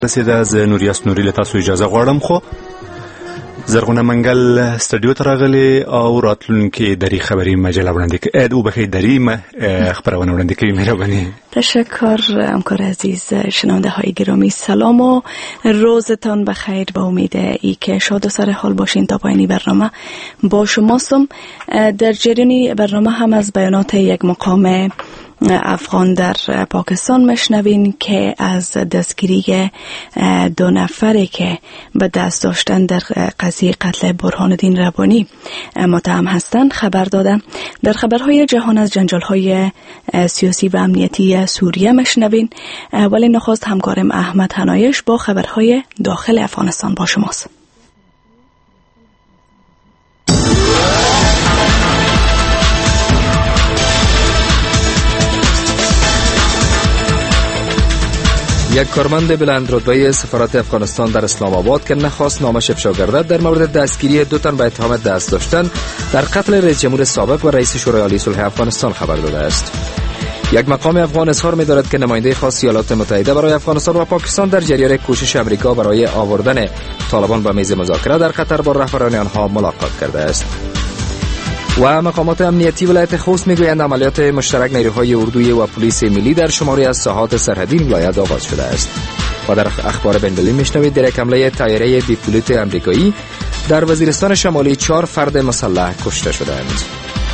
رسیده از نوریاس نوری له تاسو اجازه غواړم خو زرغونه منګل سټډیو ته راغلي او راتلونکي دری خبری مجله وړاندې کوي او بخیر دری خبرونه وړاندې کوي. مهرباني. تشکر همکار عزیز. شنونده های گرامی سلام و روزتان بخیر. با امید ای که شاد و سر حال باشین تا پایانی برنامه با شماستم. در جریان برنامه هم از بیانات یک مقام افغان در پاکستان مشنوین که از دستگیری 2 نفری که به دست داشتن در قضیه قتل برهان الدین ربانی متهم هستند خبر دادن. در خبرهای جهان از جنجال‌های سیاسی و امنیتی سوریه مشنوین، ولی نخست همکارم احمد حنایش با خبرهای داخل افغانستان با شماست. یک کارمند بلند رتبه سفارت افغانستان در اسلام آباد که نخواست نامش افشا گردد در مورد دستگیری 2 تن به اتهام دست داشتن در قتل رئیس جمهور سابق و رئیس شورای عالی صلح افغانستان خبر داده است. یک مقام افغان اظهار می‌دارد که نماینده خاص ایالات متحده برای افغانستان و پاکستان در جریان کوشش امریکا برای آوردن طالبان به میز مذاکره در قطر با رهبران آنها ملاقات کرده است. و مقامات امنیتی ولایت خوست میگویند عملیات مشترک نیروهای اردویی و پلیس ملی در شماری از ساحات سرحدی ولایت آغاز شده است. و در اخبار بین‌المللی میشنوید در یک حمله طیاره بی پیلوت آمریکایی در وزیرستان شمالی 4 فرد مسلح کشته شدند.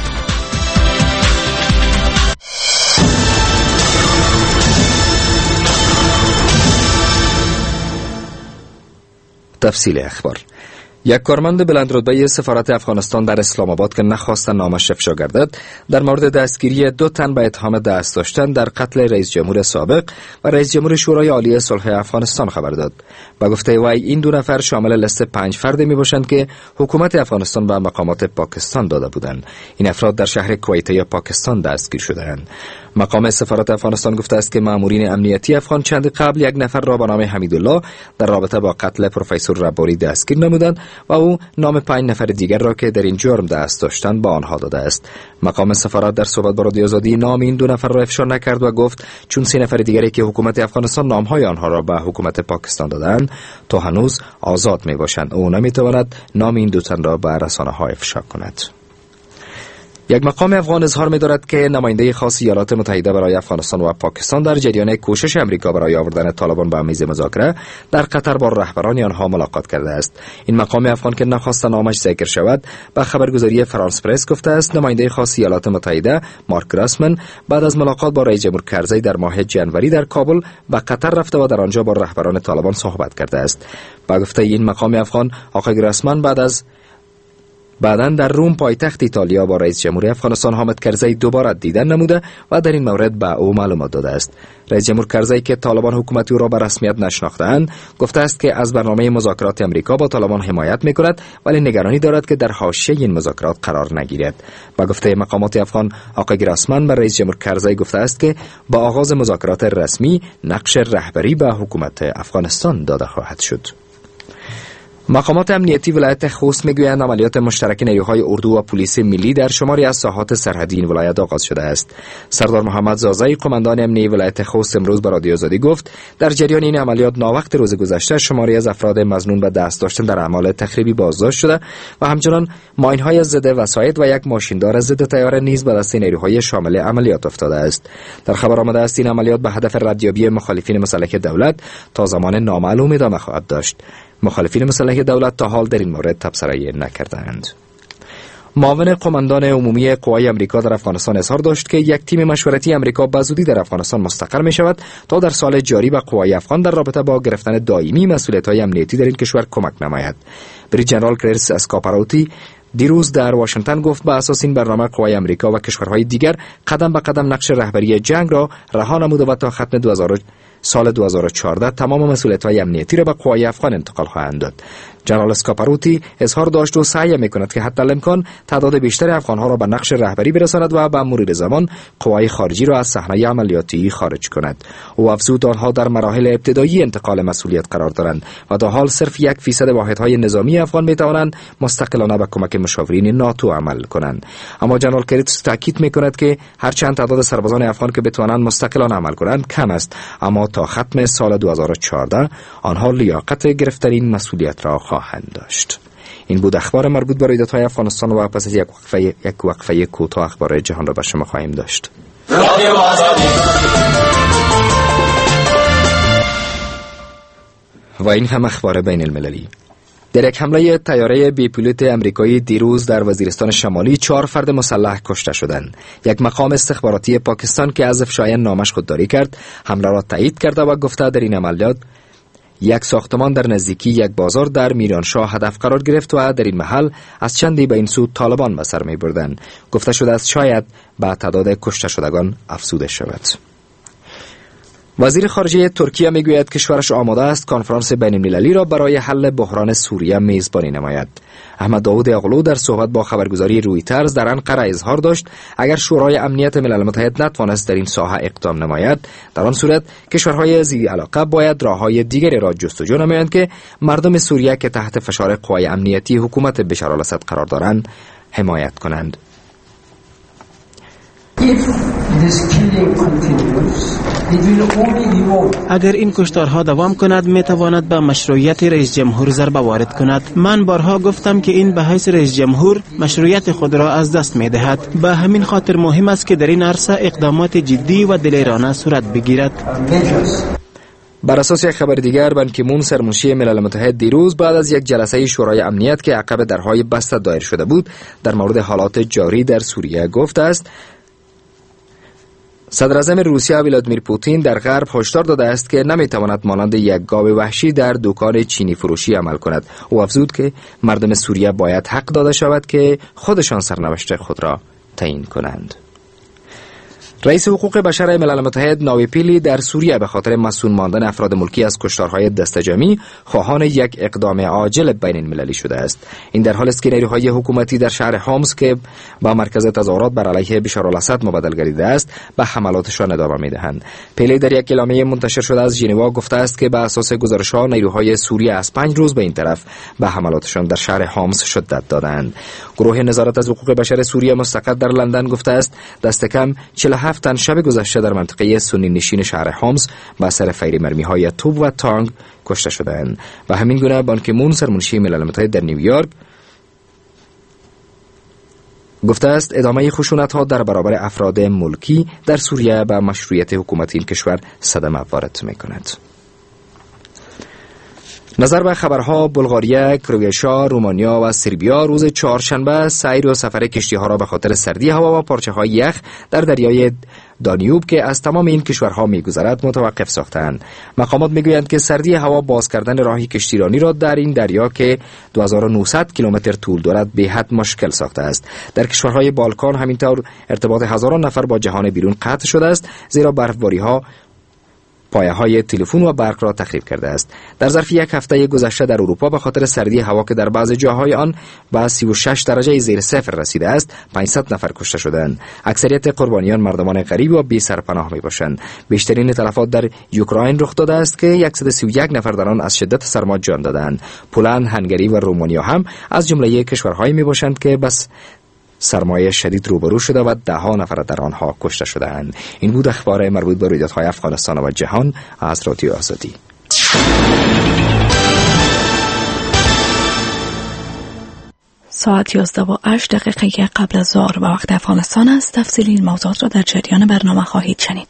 تفصیل اخبار. یک کارمند بلند رتبه سفارت افغانستان در اسلام آباد که نخواست نامش افشا گردد در مورد دستگیری 2 تن به اتهام دست داشتن در قتل رئیس جمهور سابق و رئیس جمهور شورای عالی صلح افغانستان خبر داد. با گفته وی این 2 نفر شامل لیست 5 فرد می باشند که حکومت افغانستان و مقامات پاکستان داده بودند. این افراد در شهر کویته یا پاکستان دستگیر شدند. مقام سفارت افغانستان گفته است که مامورین امنیتی افغان چند قبل یک نفر را به نام حمیدالله در رابطه با قتل پروفسور ربانی دستگیر نمودند و او نام 5 نفر دیگر را که در این جرم دست داشتند با آنها داده است. مقام سفارت در صحبت با رادیو آزادی نام این 2 نفر را افشا نکرد و گفت چون 3 نفر دیگری که حکومت افغانستان نامهای آنها را به حکومت پاکستان دادند تا هنوز آزاد می باشند، او نمیتواند نام این 2 تن را به رسانه‌ها افشا کند. یک مقام افغان اظهار می‌دارد که نماینده خاص ایالات متحده برای افغانستان و پاکستان در جریان کوشش امریکا برای آوردن طالبان به میز مذاکره در قطر با رهبران آنها ملاقات کرده است. این مقام افغان که نخواست نامش ذکر شود به خبرگزاری فرانس پرس گفته است نماینده خاص ایالات متحده مارک گراسمن بعد از ملاقات با رئیس جمهور کرزی در ماه ژانویه در کابل به قطر رفته و در آنجا با رهبران طالبان صحبت کرده است. با گفته این مقام افغان آقای گراسمن بعداً در روم پایتخت ایتالیا با رئیس جمهور افغانستان حامد کرزی دوباره دیدن نموده و در این مورد به او معلومات داده است. رئیس جمهور کرزی که طالبان حکومت او را به رسمیت نشناخته‌اند گفته است که از برنامه مذاکرات امریکا با طالبان حمایت می‌کند ولی نگرانی دارد که در حاشیه این مذاکرات قرار نگیرد. با گفته مقامات افغان آقای گراسمن به رئیس جمهور کرزی گفته است که با آغاز مذاکرات رسمی نقش رهبری به حکومت افغانستان داده خواهد شد. مقامات امنیتی ولایت خوست میگویند عملیات مشترک نیروهای اردو و پلیس ملی در شماری از ساحات سرحدی این ولایت آغاز شده است. سردار محمد زازی قماندان امنیتی ولایت خوست امروز به رادیو آزادی گفت در جریان این عملیات ناوقت روز گذشته شماری از افراد مظنون به دست داشتن در اعمال تخریبی بازداشت شده و همچنان ماین‌های ضد وسایط و یک ماشیندار ضد طیاره نیز به دست نیروهای شامل عملیات افتاده است. در خبر آمده است این عملیات به هدف ردیابی مخالفین مسلح دولت تا زمان نامعلوم ادامه خواهد داشت. مخالفین مسلح دولت تا حال در این مورد تبصره نکردند. معاون قماندان عمومی قوای امریکا در افغانستان اظهار داشت که یک تیم مشورتی امریکا به زودی در افغانستان مستقر می شود تا در سال جاری به قوای افغان در رابطه با گرفتن دائمی مسئولیت‌های امنیتی در این کشور کمک نماید. بریگادیر جنرال کریس اسکاپاروتی دیروز در واشنگتن گفت به اساس این برنامه قوای امریکا و کشورهای دیگر قدم به قدم نقش رهبری جنگ را رها نموده و تا ختم سال 2014 تمام مسئولیت‌های امنیتی را به قوای افغان انتقال خواهند داد. جنرال اسکاپاروتی اظهار داشت و سعی می‌کند که حتی الامکان تعداد بیشتر افغان‌ها را به نقش رهبری برساند و به مرور زمان قوای خارجی را از صحنه عملیاتی خارج کند. او افزود آنها در مراحل ابتدایی انتقال مسئولیت قرار دارند و تا حال صرف 1% واحدهای نظامی افغان می‌توانند مستقلانه به کمک مشاورین ناتو عمل کنند. اما جنرال کریتس تاکید می‌کند که هرچند تعداد سربازان افغان که بتوانند مستقلانه عمل کنند کم است، اما تا ختم سال 2014 آنها لیاقت گرفتن مسئولیت را خواهند داشت. این بود اخبار مربوط به رویدادهای افغانستان و پس از یک وقفه کوتاه اخبار جهان را به شما خواهیم داشت. و این هم اخبار بین المللی. در یک حمله طیاره بی پیلوت امریکایی دیروز در وزیرستان شمالی 4 فرد مسلح کشته شدند. یک مقام استخباراتی پاکستان که از افشای نامش خودداری کرد، حمله را تایید کرده و گفته در این عملیات یک ساختمان در نزدیکی یک بازار در میرانشاه هدف قرار گرفت و در این محل از چندی به این سو طالبان به سر می بردند. گفته شده است شاید به تعداد کشته شدگان افزوده شود. وزیر خارجه ترکیه میگوید کشورش آماده است کنفرانس بین المللی را برای حل بحران سوریه میزبانی نماید. احمد داود اغلو در صحبت با خبرگزاری رویترز در انقره اظهار داشت اگر شورای امنیت ملل متحد نتوانست در این ساحه اقدام نماید، در آن صورت کشورهای ذی علاقه باید راههای دیگری را جستجو نمایند که مردم سوریه که تحت فشار قوای امنیتی حکومت بشار الاسد قرار دارند حمایت کنند. اگر این کشتارها دوام کند میتواند به مشروعیت رئیس جمهور ضربه وارد کند. من بارها گفتم که این به حیث رئیس جمهور مشروعیت خود را از دست میدهد. به همین خاطر مهم است که در این عرصه اقدامات جدی و دلیرانه صورت بگیرد. بر اساس یک خبر دیگر، بان کی مون سرمنشی ملل متحد دیروز بعد از یک جلسه شورای امنیت که عقب درهای بسته دایر شده بود در مورد حالات جاری در سوریه گفته است صدر اعظم روسیه ولادیمیر پوتین در غرب هشدار داده است که نمیتواند مانند یک گاو وحشی در دکان چینی فروشی عمل کند. او افزود که مردم سوریه باید حق داده شود که خودشان سرنوشت خود را تعیین کنند. رئیس حقوق بشر ملل متحد ناوی پیلی در سوریه به خاطر مسئول ماندن افراد ملکی از کشتارهای دستجمعی خواهان یک اقدام عاجل بین المللی شده است. این در حالی است که نیروهای حکومتی در شهر حمص که با مرکز تظاهرات بر علیه بشار الاسد مبدل گردیده است به حملاتشان ادامه میدهند. پیلی در یک اعلامیه منتشر شده از ژنوا گفته است که به اساس گزارش‌ها نیروهای سوریه از 5 روز به این طرف به حملاتشان در شهر حمص شدت دادند. گروه نظارت از حقوق بشر سوریه مستقر در لندن گفته است دست کم 47 تن شب گذشته در منطقه سنی نشین شهر حمص به اثر فیر مرمی‌های توپ و تانک کشته شدند. و همین گونه بان کی مون سرمنشی ملل متحد در نیویورک گفته است ادامه خشونت‌ها در برابر افراد ملکی در سوریه به مشروعیت حکومت این کشور صدمه وارد می‌کند. نظر به خبرها، بلغاریه، کرواتیا، رومانیا و سربیا روز چهارشنبه سیر و سفر کشتی‌ها را به خاطر سردی هوا و پارچه‌های یخ در دریای دانیوب که از تمام این کشورها می‌گذرد متوقف ساختند. مقامات می‌گویند که سردی هوا باز کردن راه کشتیرانی را در این دریا که 2900 کیلومتر طول دارد به حد مشکل ساخته است. در کشورهای بالکان همینطور ارتباط هزاران نفر با جهان بیرون قطع شده است زیرا برفباری‌ها پایه‌های تلفن و برق را تخریب کرده است. در ظرف یک هفته گذشته در اروپا به خاطر سردی هوا که در بعضی جاهای آن به 36 درجه زیر صفر رسیده است 500 نفر کشته شدند. اکثریت قربانیان مردمان غریب و بی سرپناه میباشند. بیشترین تلفات در اوکراین رخ داده است که 131 نفر در آن از شدت سرما جان دادند. پولند، هنگری و رومانیا هم از جمله کشورهایی میباشند که بس سرمایه شدید روبرو شده و 10 نفر در آنها کشته شدند. این بود اخبار مربوط به رویدادهای افغانستان و جهان از رادیو آزادی. ساعت 11:08 قبل از ظهر به وقت افغانستان است. تفصیل این موضوعات را در جریان برنامه خواهید شنید.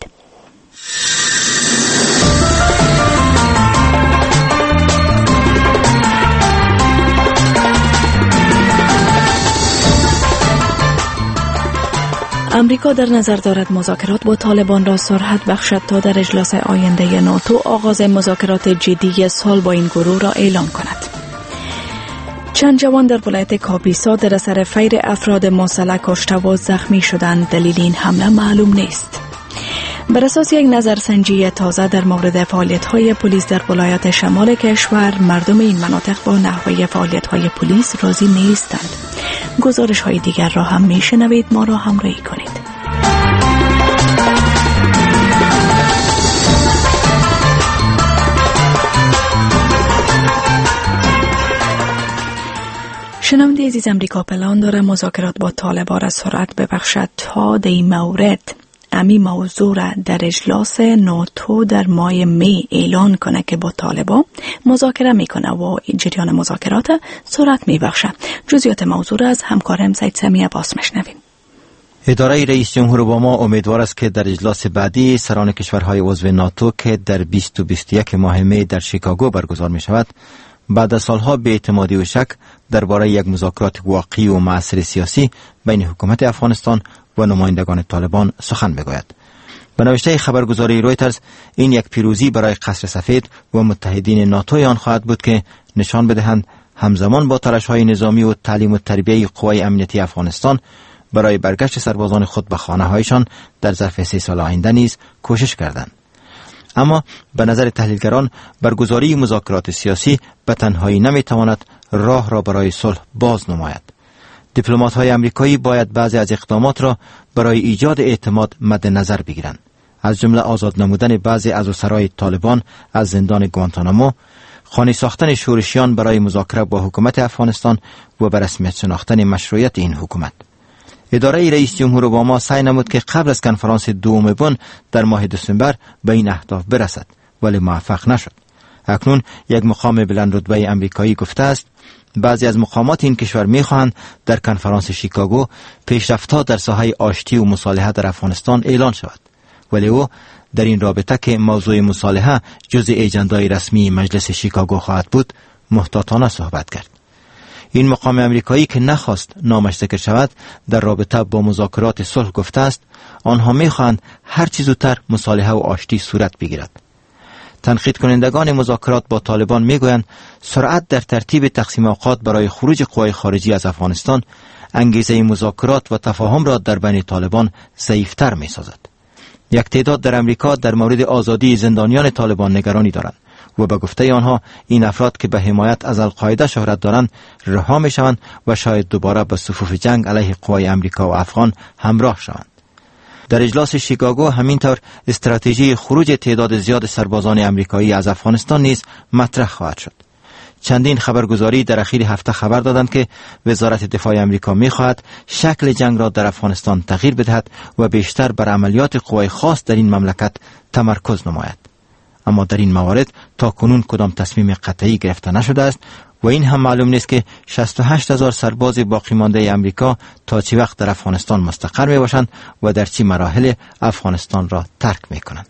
امریکا در نظر دارد مذاکرات با طالبان را سرعت بخشد تا در اجلاس آینده ناتو آغاز مذاکرات جدی سال با این گروه را اعلام کند. چند جوان در ولایت کاپیسا در اثر فیر افراد مسلح کشته و زخمی شدند. دلیل این حمله معلوم نیست. بر اساس یک نظرسنجی تازه در مورد فعالیت‌های پلیس در ولایات شمال کشور، مردم این مناطق با نحوه فعالیت‌های پلیس راضی نیستند. گزارش‌های دیگر را هم می‌شنوید، ما را همراهی کنید. شنونده عزیز، امریکا پلان داره مذاکرات با طالبان را سرعت ببخشد تا در این مورد امی موضوع را در اجلاس ناتو در ماه می اعلان کنه که با طالبان مذاکره میکنه و جریان مذاکرات سرعت میبخشه. جزئیات موضوع را از همکارم سید سمی عباس میشنویم. اداره رئیس جمهور اوباما امیدوار است که در اجلاس بعدی سران کشورهای عضو ناتو که در 20 و 21 ماه می در شیکاگو برگزار می شود، بعد از سالها بی‌اعتمادی و شک درباره یک مذاکرات واقعی و مؤثر سیاسی بین حکومت افغانستان و نمایندگان طالبان سخن بگوید. به نوشته خبرگزاری رویترز، این یک پیروزی برای قصر سفید و متحدین ناتو آن خواهد بود که نشان بدهند همزمان با تلاش‌های نظامی و تعلیم و تربیت قوای امنیتی افغانستان برای برگشت سربازان خود به خانه‌هایشان در ظرف 3 سال آینده نیز کوشش کردند. اما به نظر تحلیلگران برگزاری مذاکرات سیاسی به تنهایی نمیتواند راه را برای صلح باز نماید. دیپلمات‌های آمریکایی باید بعضی از اقدامات را برای ایجاد اعتماد مد نظر بگیرند، از جمله آزاد نمودن بعضی از اسرای طالبان از زندان گوانتانامو، خانه ساختن شورشیان برای مذاکره با حکومت افغانستان و به رسمیت شناختن مشروعیت این حکومت. اداره رئیس جمهور اوباما سعی نمود که قبل از کنفرانس دوم بن در ماه دسامبر به این اهداف برسد، ولی موفق نشد. اکنون یک مقام بلند رتبه آمریکایی گفته است بعضی از مقامات این کشور می‌خواهند در کنفرانس شیکاگو پیشرفت‌ها در ساحه آشتی و مصالحه در افغانستان اعلان شود، ولی او در این رابطه که موضوع مصالحه جزء اجندای رسمی مجلس شیکاگو خواهد بود محتاطانه صحبت کرد. این مقام آمریکایی که نخواست نامش ذکر شود در رابطه با مذاکرات صلح گفته است آنها می‌خواهند هر چه زودتر مصالحه و آشتی صورت بگیرد. تنقید کنندگان مذاکرات با طالبان میگویند سرعت در ترتیب تقسیم اوقات برای خروج قوای خارجی از افغانستان انگیزه مذاکرات و تفاهم را در بین طالبان ضعیف‌تر می‌سازد. یک تعداد در امریکا در مورد آزادی زندانیان طالبان نگرانی دارند و به گفته آنها این افراد که به حمایت از القاعده شهرت دارند رها می‌شوند و شاید دوباره به صفوف جنگ علیه قوای امریکا و افغان همراه شوند. در اجلاس شیکاگو همینطور استراتژی خروج تعداد زیاد سربازان امریکایی از افغانستان نیز مطرح خواهد شد. چندین خبرگزاری در اخیر هفته خبر دادند که وزارت دفاع امریکا می‌خواهد شکل جنگ را در افغانستان تغییر بدهد و بیشتر بر عملیات قوای خاص در این مملکت تمرکز نماید. اما در این موارد تا کنون کدام تصمیم قطعی گرفته نشده است و این هم معلوم نیست که 68,000 سرباز باقی مانده امریکا تا چه وقت در افغانستان مستقر می باشند و در چه مراحل افغانستان را ترک می کنند.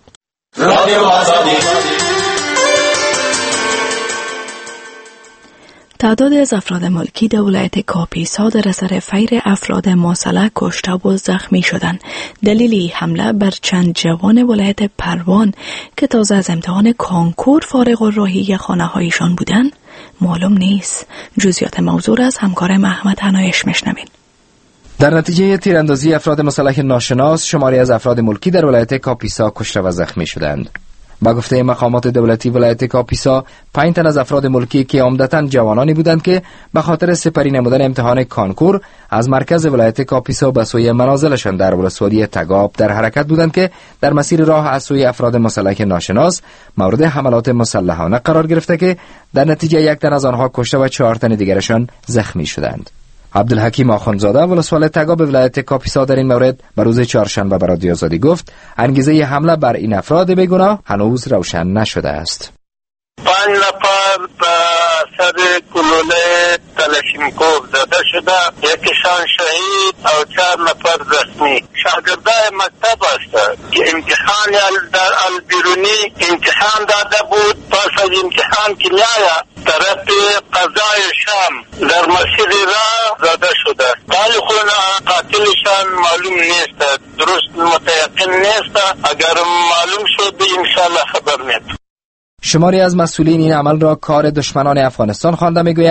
تعداد از افراد ملکی در ولایت کاپیسا در اثر فیر افراد مسلح کشته و زخمی شدند. دلیل حمله بر چند جوان ولایت پروان که تازه از امتحان کانکور فارغ الراحی خانه‌هایشان بودند معلوم نیست. جزئیات موضوع از همکارم احمد حنایش میشنوین. در نتیجه تیراندازی افراد مسلح ناشناس شماری از افراد ملکی در ولایت کاپیسا کشته و زخمی شدند. با گفته مقامات دولتی ولایت کاپیسا 5 تن از افراد ملکی که عمدتاً جوانانی بودند که به خاطر سپری نمودن امتحان کانکور از مرکز ولایت کاپیسا به سوی منازلشان در ولسوالی تگاب در حرکت بودند که در مسیر راه از سوی افراد مسلح ناشناس مورد حملات مسلحانه قرار گرفته که در نتیجه 1 تن از آنها کشته و 4 تن دیگرشان زخمی شدند. عبدالحکیم آخوندزاده ولسوالی تگاب ولایت کاپیسا در این مورد بر روز چهارشنبه به رادیو آزادی گفت انگیزه حمله بر این افراد بیگناه هنوز روشن نشده است. 5 نفر به سر گلوله کلاشینکوف زده شده، یکیشان شهید و 4 نفر زخمی. شاگردای مکتب است که امتحان در البیرونی امتحان داده بود. پس از امتحان کنیای طرف قضای شام در مسیر راه زده شده. ولی خود قاتلشان معلوم نیست، درست متیقن نیست. اگر معلوم شد انشاءالله خبر می‌دهیم. شماری از مسئولین این عمل را کار دشمنان افغانستان خوانده میگویند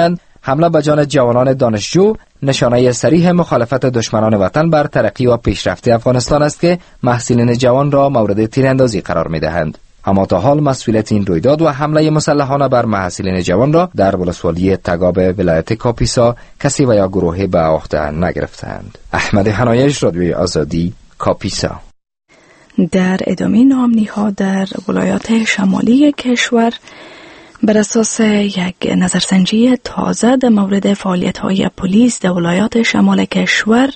حمله به جان جوانان دانشجو نشانه صریح مخالفت دشمنان وطن بر ترقی و پیشرفت افغانستان است که محصلین جوان را مورد تیراندازی قرار می‌دهند. اما تا حال مسئولیت این رویداد و حمله مسلحانه بر محصلین جوان را در ولسوالی تگاب ولایت کاپیسا کسی و یا گروهی به عهده نگرفتند. احمد حنایش، رادیوی آزادی، کاپیسا. در ادامه نامنی‌ها در ولایات شمالی کشور بر اساس یک نظرسنجی تازه در مورد فعالیت‌های پلیس در ولایات شمال کشور،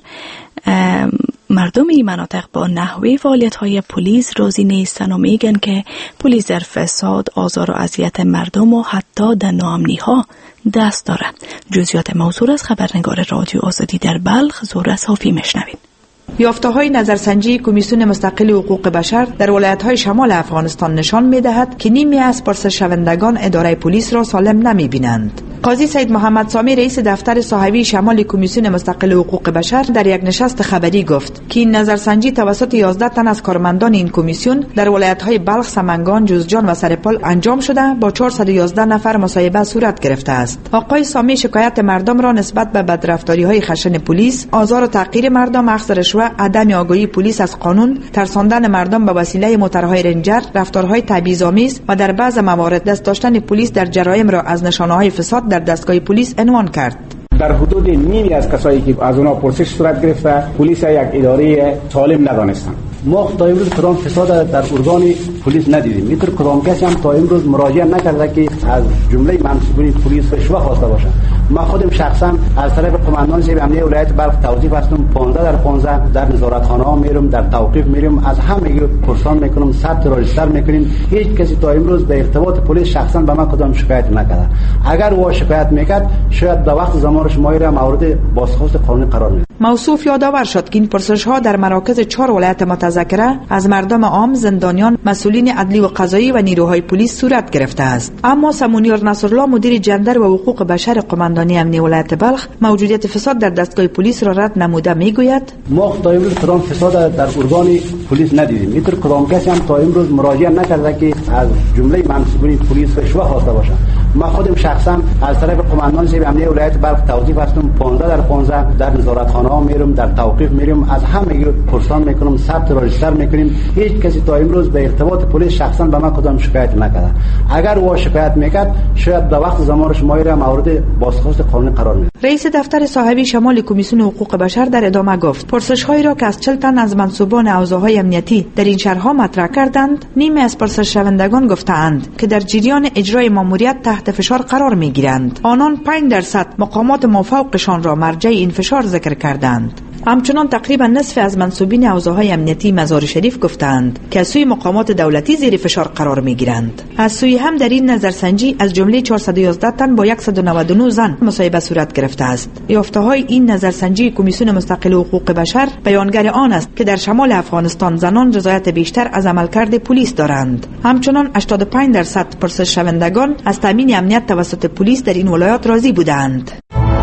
مردم این مناطق با نحوه فعالیت‌های پلیس راضی نیستند و میگن که پلیس در فساد، آزار و اذیت مردم و حتی در ناامنی‌ها دست داره. جزئیات موضوع از خبرنگار رادیو آزادی در بلخ زهره صافی میشنوید. یافته‌های نظرسنجی کمیسیون مستقل حقوق بشر در ولایت‌های شمال افغانستان نشان می‌دهد که نیمی از پرسش‌شوندگان اداره پلیس را سالم نمی‌بینند. قاضی سید محمد سامی رئیس دفتر صاحبی شمال کمیسیون مستقل حقوق بشر در یک نشست خبری گفت که این نظرسنجی توسط 11 تن از کارمندان این کمیسیون در ولایت‌های بلخ، سمنگان، جوزجان و سرپل انجام شده با 411 نفر مصاحبه صورت گرفته است. آقای سامی شکایت مردم را نسبت به بدرفتاری‌های خشن پلیس، آزار و تحقیر مردم، اخذ رشوه، عدم آگاهی پلیس از قانون، ترساندن مردم به وسیله موتورهای رنجر، رفتارهای تبعیض‌آمیز و در بعض موارد دست داشتن پلیس در جرایم را از نشانه‌های فساد در دستگاه پلیس عنوان کرد. در حدود نیمی از کسایی که از اونا پرسش صورت گرفته پلیس یک اداره سالم ندانستند. ما تا امروز کدام فساد در ارگان پلیس ندیدیم. میتونه کدام کسی هم تا امروز مراجعه نکرده که از جمله منصوبین پلیس رشوه خواسته باشه. ما خودم شخصا از طرف قماندان شعب امنیه ولایت بلخ توظیف هستم. 15 در 15 در نظارتخانه ها میرم، در توقیف میرم، از همه پرسان میکنم، ثبت راجستر میکنیم. هیچ کسی تا امروز به ارتباط پلیس شخصا به ما کدام شکایت نکرده. اگر او شکایت میکرد شاید در وقت زمان شما را مورد بازخواست قانونی قرار میده. موصوف یادآور شد که این پرسش ها در مراکز 4 ولایت متذکره از مردم عام، زندانیان، مسئولین عدلی و قضایی و نیروهای پلیس صورت گرفته است. اما سمونیار نصرالله مدیر جندر و حقوق بشر قماندانی امنیه ولایت بلخ موجودیت فساد در دستگاه پلیس را رد نموده میگوید ما تا امروز کدام فساد در ارگان پلیس ندیدیم. میتونه کدام کسی هم تا امروز مراجعه نکرده که از جمله منصوبین پلیس رشوه خواسته باشه. ما خودم شخصا از طرف قماندان شعب امنیه ولایت بلخ توظیف هستم. 15 در 15 در نظارتخانه ها میرم، در توقیف میرم، از همه پرسان میکنم، ثبت راجستر میکنیم. هیچ کسی تا امروز به ارتباط پلیس شخصا به ما کدام شکایت نکرده. اگر او شکایت میکرد شاید در وقت زمان شما را مورد بازخواست قانونی قرار میده. رئیس دفتر صاحبی شمال کمیسیون حقوق بشر در ادامه گفت پرسش‌هایی را که از 40 تن از منصوبان حوزه‌های امنیتی در این شهرها مطرح کردند، نیمی از پرسش‌شوندگان گفتند که در جریان اجرای ماموریت تحت فشار قرار میگیرند. آنان 5% مقامات مافوقشان را مرجع این فشار ذکر کردند. همچنان تقریبا نصف از منصوبین حوزه‌های امنیتی مزار شریف گفتند که از سوی مقامات دولتی زیر فشار قرار میگیرند. از سوی هم در این نظرسنجی از جمله 411 تن با 199 زن مصاحبه صورت گرفته است. یافته‌های این نظرسنجی کمیسیون مستقل حقوق بشر بیانگر آن است که در شمال افغانستان زنان رضایت بیشتر از عملکرد پلیس دارند. همچنان 85% پرسش شوندگان از تامین امنیت توسط پلیس در این ولایات راضی بودند.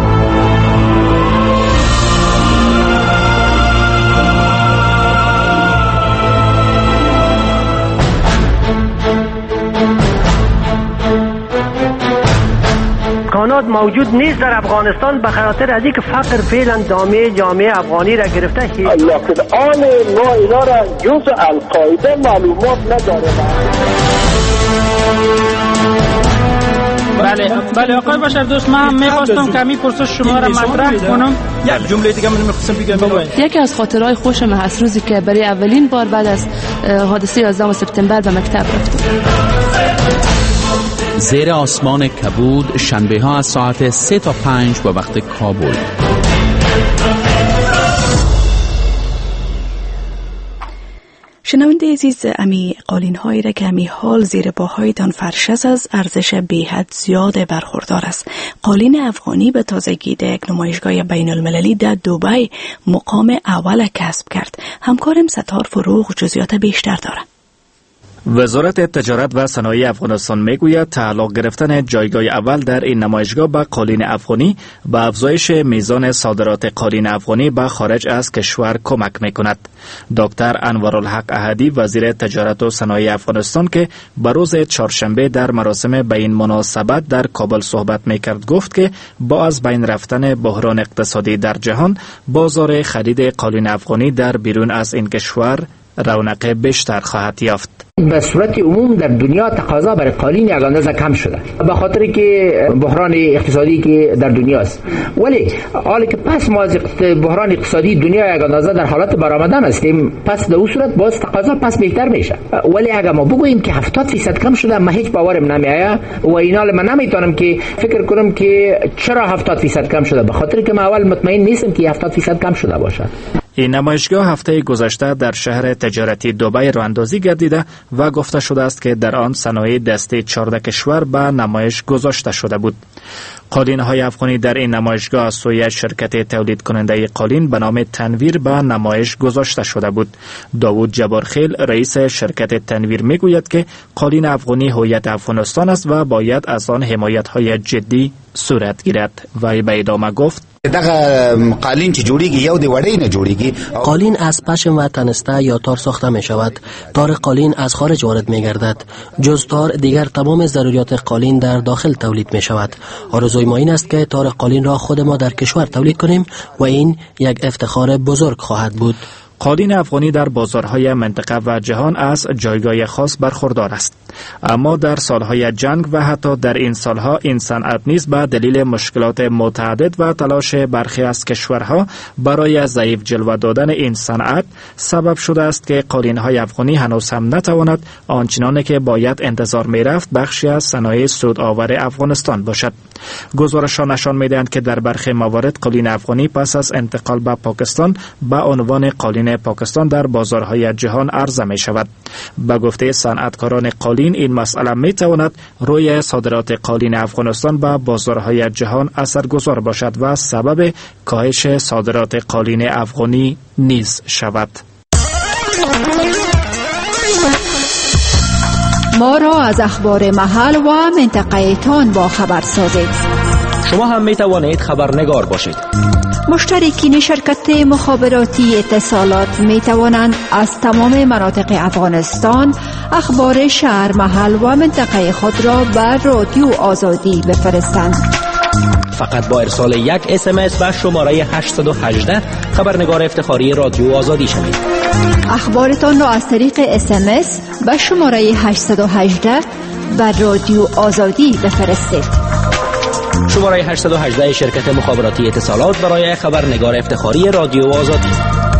امکانات موجود نیست در افغانستان به خاطر از اینکه فقر فعلا دامه جامعه افغانی را گرفته. لکن آن ما اینا را جز القاعده معلومات نداره. بله آقای بشر دوست، من می‌خواستم که همین پرسش شما را مطرح کنم. یک جمله دیگه من می‌خواستم بگم. یکی از خاطرهای خوشم از روزی که برای اولین بار بعد از حادثه 11 سپتامبر به مکتب رفتم. زیر آسمان کبود شنبه ها از ساعت 3 تا 5 به وقت کابل. شنونده عزیز، امی قالین هایی را که امی حال زیر باهایتان فرشس از ارزش بیحد زیاد برخوردار است. قالین افغانی به تازگی در یک نمایشگاه بین المللی در دبی مقام اول کسب کرد. همکارم ستار فروغ جزئیات بیشتر دارد. وزارت تجارت و صنایع افغانستان میگوید تعلق گرفتن جایگاه اول در این نمایشگاه به قالین افغانی به افزایش میزان صادرات قالین افغانی به خارج از کشور کمک میکند. دکتر انوارالحق احدی وزیر تجارت و صنایع افغانستان که به روز چهارشنبه در مراسم به این مناسبت در کابل صحبت میکرد گفت که با از بین رفتن بحران اقتصادی در جهان بازار خرید قالین افغانی در بیرون از این کشور رونق بیشتر خواهد یافت. به صورت عموم در دنیا تقاضا برای قالین یک اندازه کم شده به خاطر که بحران اقتصادی که در دنیا است، ولی حالی که پس ما از بحران اقتصادی دنیا یک اندازه در حالت برآمدن هستیم، پس در اون صورت باز تقاضا پس بهتر میشه. ولی اگر ما بگوییم که 70% کم شده، من هیچ باورم نمیآید و اینا من نمیتونم که فکر کنم که چرا 70% کم شده، به خاطر که من اول مطمئن نیستم که 70% کم شده باشد. این نمایشگاه هفته گذشته در شهر تجارتی دبی راه اندازی گردیده و گفته شده است که در آن صنایع دستی 14 کشور به نمایش گذاشته شده بود. قالین های افغانی در این نمایشگاه از سوی شرکت تولید کننده قالین به نام تنویر به نمایش گذاشته شده بود. داوود جبارخیل رئیس شرکت تنویر میگوید که قالین افغانی هویت افغانستان است و باید از آن حمایت های جدی صورت گیرد. و به ادامه گفت دغه قالین چې جوړیږي یو دی وړی نه جوړیږي. قالین از پشم و تنسته یا تار ساخته می شود. تار قالین از خارج وارد می گردد. جز تار دیگر تمام ضروریات قالین در داخل تولید می شود. آرزوی ما این است که تار قالین را خود ما در کشور تولید کنیم و این یک افتخار بزرگ خواهد بود. قالین افغانی در بازارهای منطقه و جهان از جایگاه خاص برخوردار است، اما در سالهای جنگ و حتی در این سالها این صنعت نیز به دلیل مشکلات متعدد و تلاش برخی از کشورها برای ضعیف جلوه دادن این صنعت سبب شده است که قالین‌های افغانی هنوز هم نتواند آنچنانی که باید انتظار می‌رفت بخشی از صنایع سودآور افغانستان باشد. گزارش‌ها نشان می‌دهند که در برخی موارد قالین افغانی پس از انتقال به پاکستان به عنوان قالین پاکستان در بازارهای جهان عرضه می شود. به گفته صنعتکاران قالین این مسئله می تواند روی صادرات قالین افغانستان به بازارهای جهان اثرگذار باشد و سبب کاهش صادرات قالین افغانی نیز شود. ما را از اخبار محل و منطقه تان با خبر سازید. شما هم می توانید خبرنگار باشید. مشترکین شرکت مخابراتی اتصالات می توانند از تمام مناطق افغانستان اخبار شهر، محل و منطقه خود را بر رادیو آزادی بفرستند. فقط با ارسال یک SMS به شماره 818 خبرنگار افتخاری رادیو آزادی شوید. اخبارتان را از طریق SMS به شماره 818 بر رادیو آزادی بفرستید. شماره 818 شرکت مخابراتی اتصالات برای خبرنگار افتخاری رادیو آزادی.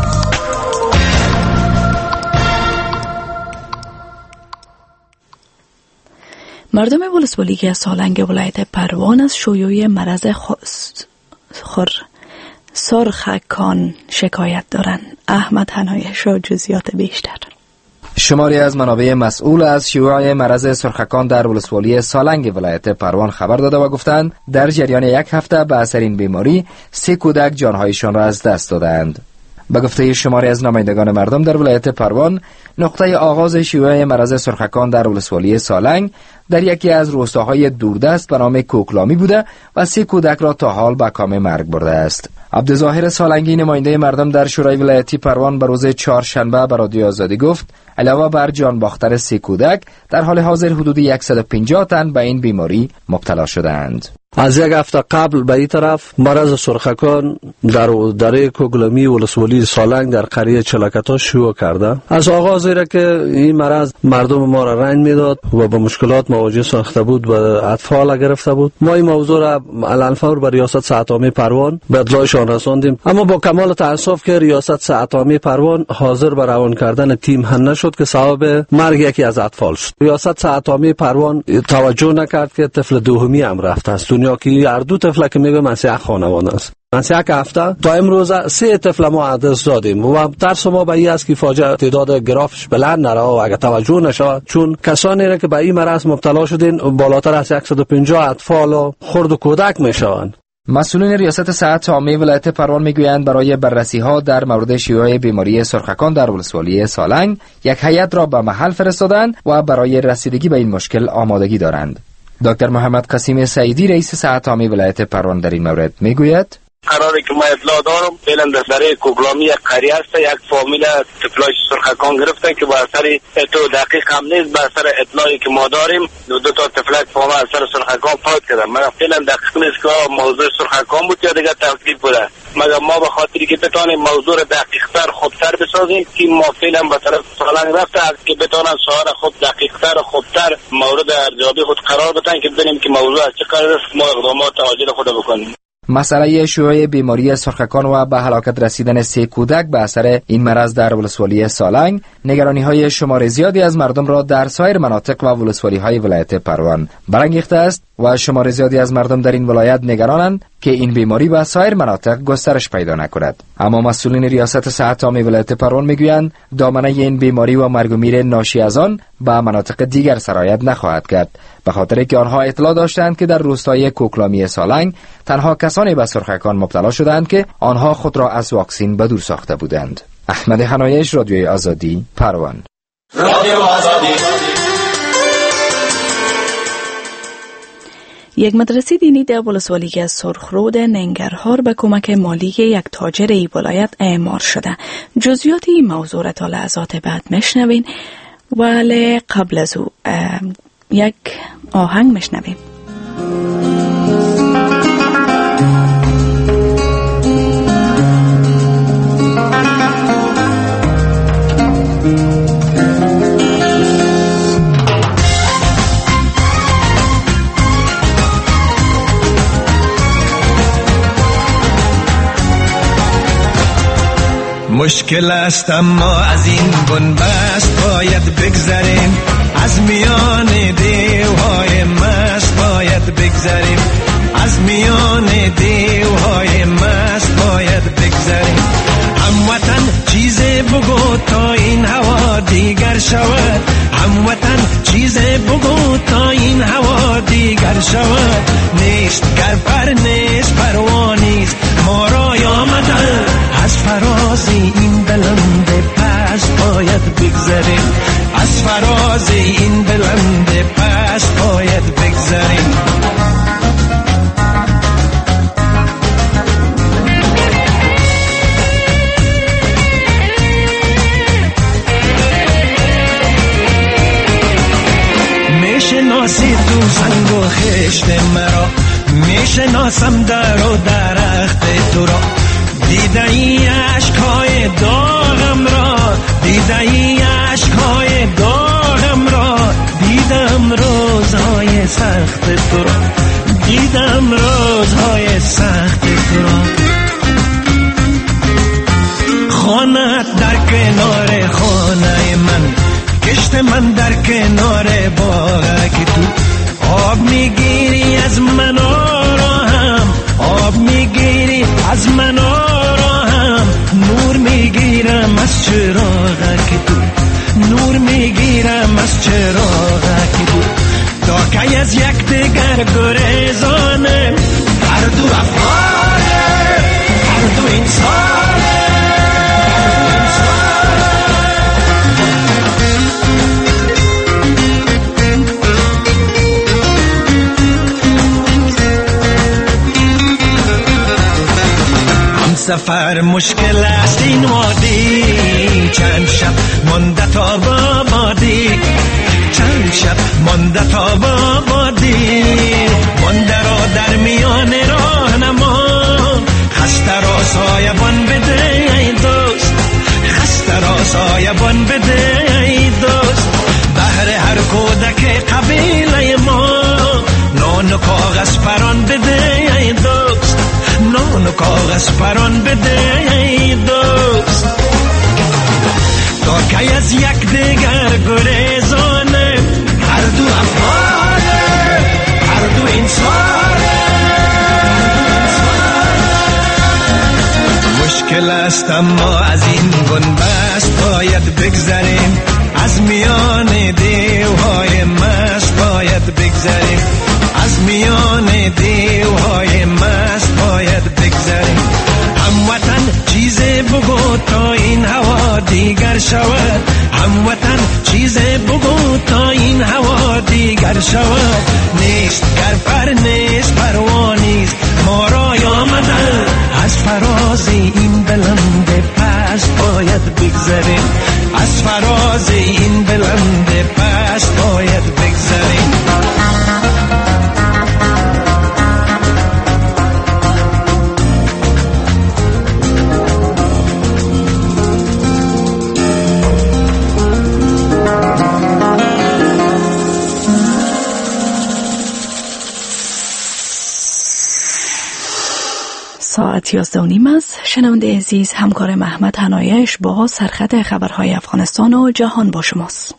مردم ولسوالی سالنگ ولایت پروان از شیوع مرض سرخکان شکایت دارند. احمد حنایش را جزئیات بیشتر. شماری از منابع مسئول از شیوع مرض سرخکان در ولسوالی سالنگ ولایت پروان خبر داده و گفتند در جریان یک هفته به اثر این بیماری 3 کودک جانهایشان را از دست دادند. به گفته شماری از نمایندگان مردم در ولایت پروان، نقطه آغاز شیوع مرض سرخکان در ولسوالی سالنگ در یکی از روستاهای دوردست به نام کوکلامی بوده و 3 کودک را تا حال به کام مرگ برده است. عبدالظاهر سالنگی نماینده مردم در شورای ولایتی پروان به روز چهارشنبه به رادیو آزادی گفت علاوه بر جان باختن 3 کودک در حال حاضر حدود 150 تن به این بیماری مبتلا شدند. از یک هفته قبل به این طرف مرض سرخکان در دره کوکلامی ولسوالی سالنگ در قریه چلکتا شیوع کرده. از آغاز را که این مرض مردم ما را رنج میداد و به مشکلات مواجه ساخته بود و اطفال گرفته بود، ما این موضوع را الانفور به ریاست صحت عامه پروان به اطلاعشان رساندیم، اما با کمال تاسف که ریاست صحت عامه پروان حاضر به روان کردن تیم هم نشد که سبب مرگ یکی از اطفال شد. ریاست صحت عامه پروان توجه نکرد که طفل دومی هم رفته است، دنیا که هر 2 طفل که میگه از یک خانواده است. از یک هفته تا امروز 3 طفل ما از دست دادیم و ترس ما به این است که فاجعه تعداد گرافش بلند نره و اگر توجه نشود، چون کسانی را که به این مرض مبتلا شدین بالاتر از 150 اطفال و خرد و کودک میشوند. مسئولین ریاست صحت عامه ولایت پروان میگویند برای بررسی ها در مورد شیوع بیماری سرخکان در ولسوالی سالنگ یک هیئت را به محل فرستادند و برای رسیدگی به این مشکل آمادگی دارند. دکتر محمد قاسم سعیدی رئیس صحت عامه ولایت پروان در این مورد میگوید قراره که ما اطلاع دارم فعلا در کوگلامی یک قریه است، یک فامیل تفلاش سرخکان گرفتن که با اثر تو دقیق هم نیست، با اثر اطلاعی که ما داریم دو تا تفلک فامیل اثر سرخکان فوت کردن. من فعلا دقیق نیست که موضوع سرخکان بود یا دیگه تفکیک بوده، مگر ما به خاطری که بتانیم موضوع دقیق‌تر خوبتر بسازیم که ما فعلا به طرف سالنگ رفته که بتونن سوال خوب دقیق‌تر و خوبتر مورد ارزیابی خود قرار بدن که ببینیم که موضوع از چه قرار است، ما اقدامات عاجل خود بکنیم. مسئله شیوع بیماری سرخکان و به هلاکت رسیدن 3 کودک به اثر این مرض در ولسوالی سالنگ نگرانی‌های شمار زیادی از مردم را در سایر مناطق و ولسوالی‌های ولایت پروان برانگیخته است و شمار زیادی از مردم در این ولایت نگرانند که این بیماری به سایر مناطق گسترش پیدا نکند. اما مسئولین ریاست صحت عامه ولایت پروان میگویند دامنه این بیماری و مرگ و میر ناشی از آن به مناطق دیگر سرایت نخواهد کرد، به خاطر که آنها اطلاع داشتند که در روستای کوکلامی سالنگ تنها کسانی به سرخکان مبتلا شدند که آنها خود را از واکسین به دور ساخته بودند. احمد حنایش، رادیوی آزادی، پروان. رادیو آزادی. یک مدرسه دینی در ولسوالی سرخرود ننگرهار به کمک مالی یک تاجر ای ولایت اعمار شده. جزئیات این موضوع را تا لحظات بعد میشنوین، ولی قبل از او یک آهنگ میشنویم. مشکل است اما از این بنبست باید بگذریم، از میان دیوهای مست باید بگذریم، از میان دیوهای مست باید بگذریم. هموطن چیز بگو تا این هوا دیگر شود، هموطن چیز بگو تا این هوا دیگر شود. نیست گر پر نیست پروانیست ما را آمدن، از فراز این بلند پست باید بگذریم، از فراز این بلند پست باید بگذریم. میشناسی تو سنگ و خشت مرا، میشناسم در و درخت تو را، دیده ای عشقای داغم را، دیده ای عشقای داغم را، دیدم روزهای سخت تو را، دیدم روزهای سخت تو را. خانت در کنار خانه من، کشت من در کنار باغ که تو آب میگیری از من آراهم، آب میگیری از من آراهم، نور میگیرم از چراغ که تو، نور میگیرم از چراغ که تو. تا که از یک دیگر گریزانه، هر دو افغانه، هر دو انسانه. سفر مشکل است این وادی، چند شب مانده تا بابادی، چند شب مانده تا بابادی، مانده را در میان راه نما، خسته را سایبان بده ای دوست، خسته را سایبان بده ای دوست. بهر هر کودک قبیله ما نان و کاغذ پران بده ای دوست، نان و کاغذ پران بده ای دوست. تا که از یک دیگر گریزانه، هر دو افغانه، هر دو انسانه. مشکل است اما از این بنبست باید بگذریم، از میان دیوهای مست باید بگذریم، از میان دیوهای مست تا این هوا دیگر شود، هموطن چیز بگو تا این هوا دیگر شود. نیست گر پر نیست پروانیست ما را آمده، از فراز این بلند پست باید بگذریم، از فراز این بلند پست باید بگذریم. ساعت 11:30 است. شنونده عزیز، همکار محمد حنایش با سرخط خبرهای افغانستان و جهان با شماست.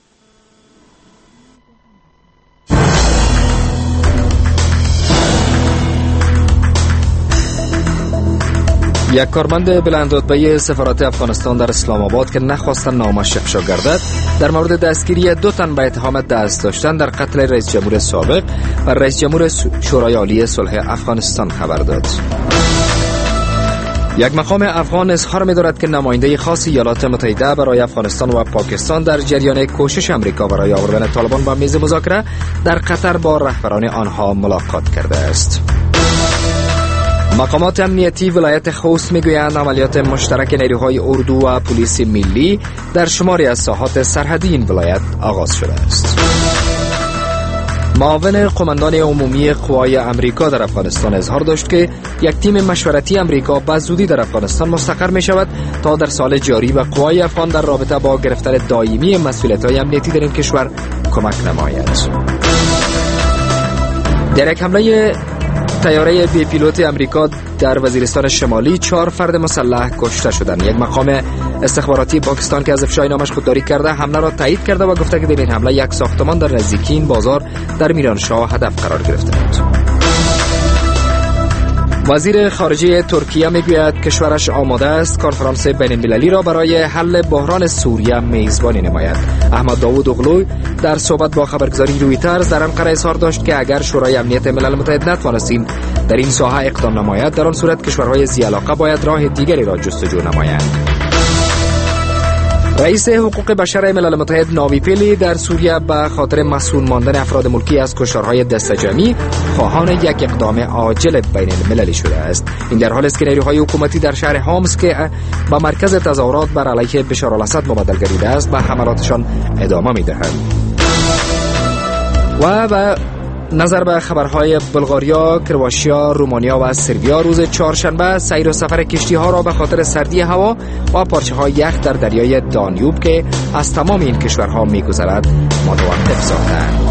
یک کارمند بلندرتبه سفارت افغانستان در اسلام آباد که نخواستن نامش افشا گردد در مورد دستگیری 2 تن به اتهام دست داشتن در قتل رئیس جمهور سابق و رئیس جمهور شورای عالی صلح افغانستان خبر داد. یک مقام افغان اظهار می‌دارد که نماینده خاص ایالات متحده برای افغانستان و پاکستان در جریان کوشش امریکا برای آوردن طالبان به میز مذاکره در قطر با رهبران آنها ملاقات کرده است. مقامات امنیتی ولایت خوست میگویند عملیات مشترک نیروهای اردو و پلیس ملی در شماری از ساحات سرحدی این ولایت آغاز شده است. معاون قماندان عمومی قوای امریکا در افغانستان اظهار داشت که یک تیم مشورتی امریکا به زودی در افغانستان مستقر می شود تا در سال جاری به قوای افغان در رابطه با گرفتن دائمی مسئولیت‌های امنیتی در این کشور کمک نماید. در یک حمله طیاره بی پیلوت امریکا در وزیرستان شمالی 4 فرد مسلح کشته شدند. یک مقام استخباراتی پاکستان که از افشای نامش خودداری کرده حمله را تایید کرده و گفته که در این حمله یک ساختمان در نزدیکی این بازار در میرانشاه هدف قرار گرفته بود. وزیر خارجه ترکیه میگوید کشورش آماده است کنفرانس بین المللی را برای حل بحران سوریه میزبانی نماید. احمد داوود اغلو در صحبت با خبرگزاری رویترز در انقره اظهار داشت که اگر شورای امنیت ملل متحد نتوانستیم در این ساحه اقدام نماید، در آن صورت کشورهای ذی علاقه باید راه دیگری را جستجو نمایند. رئیس حقوق بشر ملل متحد ناوی پیلی در سوریه به خاطر مسئول ماندن افراد ملکی از کشتارهای دسته جمعی خواهان یک اقدام عاجل بین المللی شده است. این در حالی است که نیروهای حکومتی در شهر هامس که به مرکز تظاهرات بر علیه بشار الاسد مبدل گردیده است به حملاتشان ادامه می‌دهند. و نظر به خبرهای بلغاریا، کرواتیا، رومانیا و سربیا روز چهارشنبه سیر و سفر کشتی ها را به خاطر سردی هوا و پارچه های یخ در دریای دانیوب که از تمام این کشورها می‌گذرد متوقف ساختند.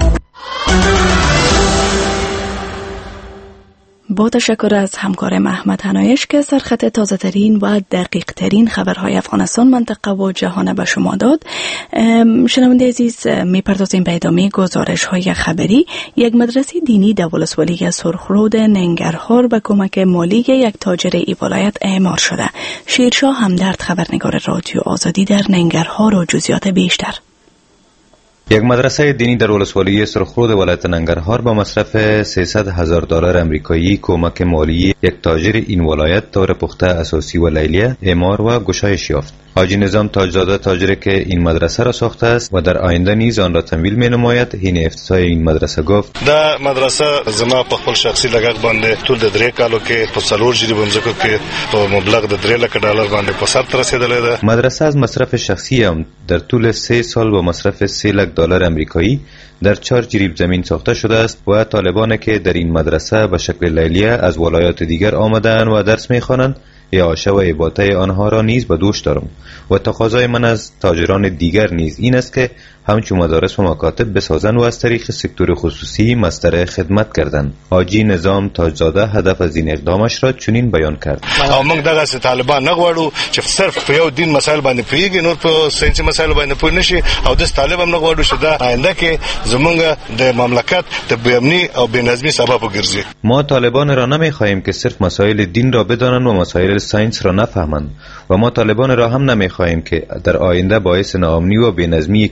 با تشکر از همکار محمد حنایش که سرخط تازه ترین و دقیق ترین خبرهای افغانستان، منطقه و جهان به شما داد. شنونده عزیز، میپردازیم به ادامه گزارش های خبری. یک مدرسه دینی در ولسوالی سرخرود ننگرهار به کمک مالی یک تاجر ای ولایت اعمار شده. شیرشاه همدرد، خبرنگار رادیو آزادی در ننگرهار و جزئیات بیشتر. یک مدرسه دینی در ولسوالی سرخرود ولایت ننگرهار با مصرف $300,000 امریکایی کمک مالی یک تاجر این ولایت طور پخته اساسی و لیلیه اعمار و گشایش یافت. حاجی نظام تاجزاده، تاجری که این مدرسه را ساخته است و در آینده نیز آن را تمویل می‌نماید، حین افتتاح این مدرسه گفت: دا مدرسه زما په خپل شخصي لګښت باندې ټول د 3 کالو کې په څلور جری بمځکو کې په مبلغ د $3 لک باندې په سر رسیدلې ده. مدرسه از مصرف شخصی هم در طول 3 سال با مصرف $3 لک امریکایی در 4 جریب زمین ساخته شده است و طالبانی که در این مدرسه به شکل لیلیه از ولایات دیگر آمدند و درس می‌خوانند اعاشه و اباطه آنها را نیز به دوش دارم و تقاضای من از تاجران دیگر نیز این است که همچون مدارس و مکاتب بسازند و از طریق سکتور خصوصی مستر خدمت کردند. حاجی نظام تاجزاده هدف از این اقدامش را چنین بیان کرد: او موږ دغه طالبان نه غواړو چې صرف په یو دین مسایل باندې پوهیږي، نور په ساينسي مسایل باندې پوه نشي، او د طالب هم نه غواړو چې دا آینده کې زمونږ د مملکت د بېامني او بېنظمي سبب وګرځي. ما طالبان را نمیخواهیم که صرف مسائل دین را بدانند و مسائل ساینس را نفهمند و ما طالبان را هم نمیخواهیم که در آینده باعث ناامنی و بېنظمی کشور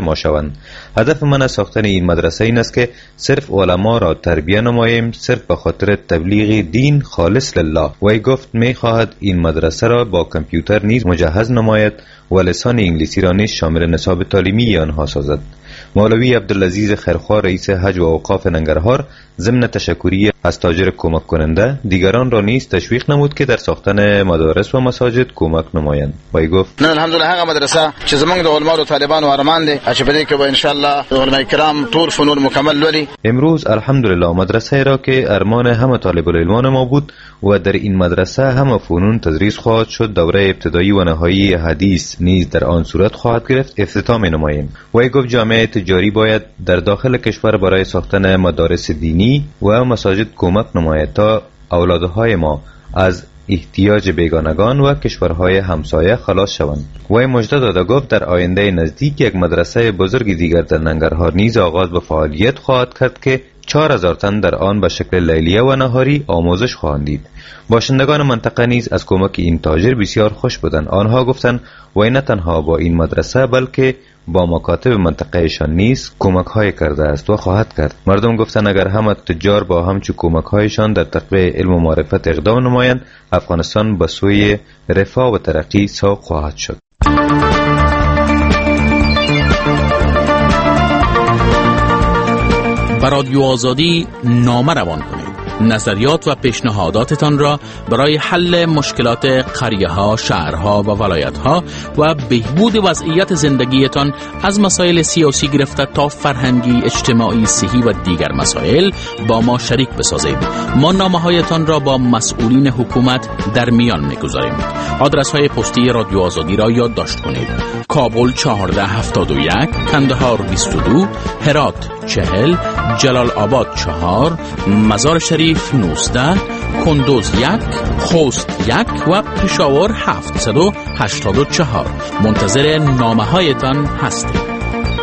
ما شوند. هدف من از ساختن این مدرسه این است که صرف علما را تربیه نماییم، صرف به خاطر تبلیغ دین خالص لله. وی گفت می خواهد این مدرسه را با کامپیوتر نیز مجهز نماید و لسان انگلیسی را نیز شامل نصاب تعلیمی آنها سازد. مولوی عبدالعزیز خیرخواه رئیس حج و اوقاف ننگرهار ضمن تشکری از تاجر کمک کننده دیگران را نیز تشویق نمود که در ساختن مدارس و مساجد کمک نمایند. وی گفت نه الحمدلله هغه مدرسه چې زمونږ د علماء او طالبانو ارمان دی چې په دې کې به ان شاء الله علماء کرام ټول فنون مکمل لولي. امروز الحمدلله مدرسه را که ارمان همه طالب العلمان ما بود و در این مدرسه همه فنون تدریس خواهد شد، دوره ابتدایی و نهایی حدیث نیز در آن صورت خواهد گرفت، افتتاح نماییم. وی گفت جامعه تجاری باید در داخل کشور برای ساختن مدارس دینی و مساجد کمک نماید تا اولادهای ما از احتیاج بیگانگان و کشورهای همسایه خلاص شوند. وی مژده داده گفت در آینده نزدیک یک مدرسه بزرگ دیگر در ننگرهار نیز آغاز به فعالیت خواهد کرد که 4000 تن در آن به شکل لیلیه و نهاری آموزش خواهند دید. باشندگان منطقه نیز از کمک این تاجر بسیار خوش بودند. آنها گفتند وی نه تنها با این مدرسه بلکه با مکاتب منطقهشان نیز کمک های کرده است و خواهد کرد. مردم گفتند اگر همه تجار با همچو کمک هایشان در تقویت علم و معرفت اقدام نمایند، افغانستان به سوی رفاه و ترقی سوق خواهد شد. به رادیو آزادی نامه روان کنید. نظریات و پیشنهاداتتان را برای حل مشکلات قریه ها، شهرها و ولایت ها و بهبود وضعیت زندگیتان از مسائل سیاسی گرفته تا فرهنگی، اجتماعی، صحی و دیگر مسائل با ما شریک بسازید. ما نامه هایتان را با مسئولین حکومت در میان میگذاریم. آدرس های پستی رادیو آزادی را یادداشت کنید: کابل 1471، کندهار 22، هرات 40، جلال آباد 4، مزار شریف 19، کندوز 1، خوست 1 و پشاور 784. منتظر نامه هایتان هستیم.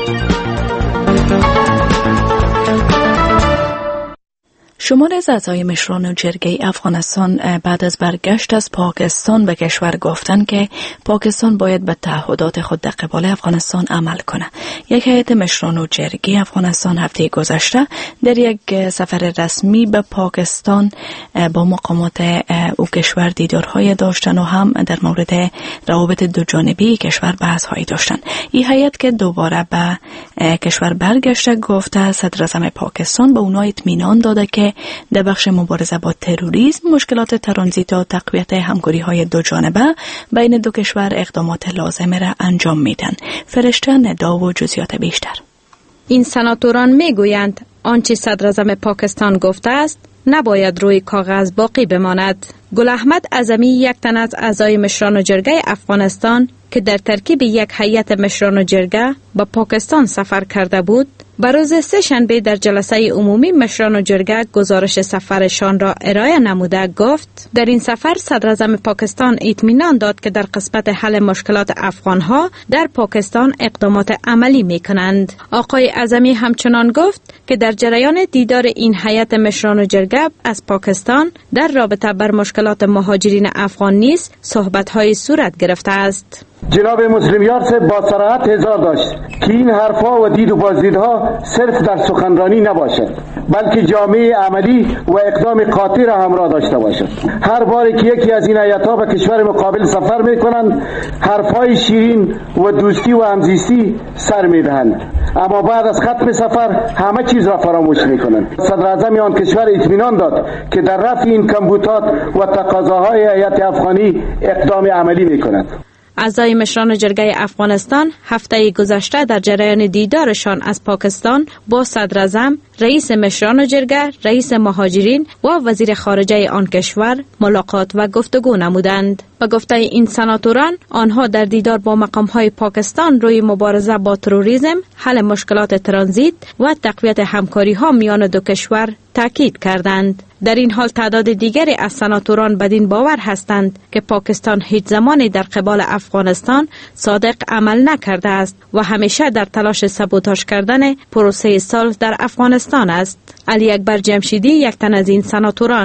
شمار از اعضای مشران جرگه افغانستان بعد از برگشت از پاکستان به کشور گفتند که پاکستان باید به تعهدات خود در قبال افغانستان عمل کنه. یک هیئت مشران جرگه افغانستان هفته گذشته در یک سفر رسمی به پاکستان با مقامات او کشور دیدارهای داشتن و هم در مورد روابط دو جانبی کشور بحث‌هایی داشتن. این هیئت که دوباره به کشور برگشته گفته صدر اعظم پاکستان به اونها اطمینان داده که در بخش مبارزه با تروریسم، مشکلات ترانزیت و تقویت همکاری‌های دو جانبه بین دو کشور اقدامات لازم را انجام میدن. فرشته ندا و جزئیات بیشتر. این سناتوران میگویند آنچه صدر اعظم پاکستان گفته است نباید روی کاغذ باقی بماند. گل احمد اعظمی، یک تن از اعضای مشران جرگه افغانستان که در ترکیب یک هیئت مشران جرگه به پاکستان سفر کرده بود، بر روز سه‌شنبه در جلسه عمومی مشران جرگه گزارش سفرشان را ارائه نموده گفت در این سفر صدر اعظم پاکستان اطمینان داد که در قسمت حل مشکلات افغانها در پاکستان اقدامات عملی میکنند. آقای اعظمی همچنان گفت که در جریان دیدار این هیئت مشران جرگه از پاکستان در رابطه بر مشکلات مهاجرین افغان نیز صحبت‌های صورت گرفته است. جناب مسلمیار سے با صراحت اظهار داشت که این حرفها و دید و بازدیدها صرف در سخنرانی نباشد، بلکه جامعه عملی و اقدام قاطع را همراه داشته باشد. هر بار که یکی از این هیئت‌ها به کشور مقابل سفر می‌کنند، حرفهای شیرین و دوستی و همزیستی سر می‌دهند، اما بعد از ختم سفر همه چیز را فراموش می‌کنند. صدر اعظم آن کشور اطمینان داد که در رفع این کمبودات و تقاضاهای هیئت افغانی اقدام عملی می‌کند. اعضای مشران جرگه افغانستان هفته گذشته در جریان دیدارشان از پاکستان با صدر اعظم، رئیس مشران جرگه، رئیس مهاجرین و وزیر خارجه آن کشور ملاقات و گفتگو نمودند. به گفته این سناتوران، آنها در دیدار با مقام‌های پاکستان روی مبارزه با تروریسم، حل مشکلات ترانزیت و تقویت همکاری‌ها میان دو کشور تاکید کردند. در این حال تعداد دیگری از سناتوران بدین باور هستند که پاکستان هیچ زمانی در قبال افغانستان صادق عمل نکرده است و همیشه در تلاش سابوتاژ کردن پروسه صلح در افغانستان است. علی اکبر جمشیدی، یک تن از این سناتوران: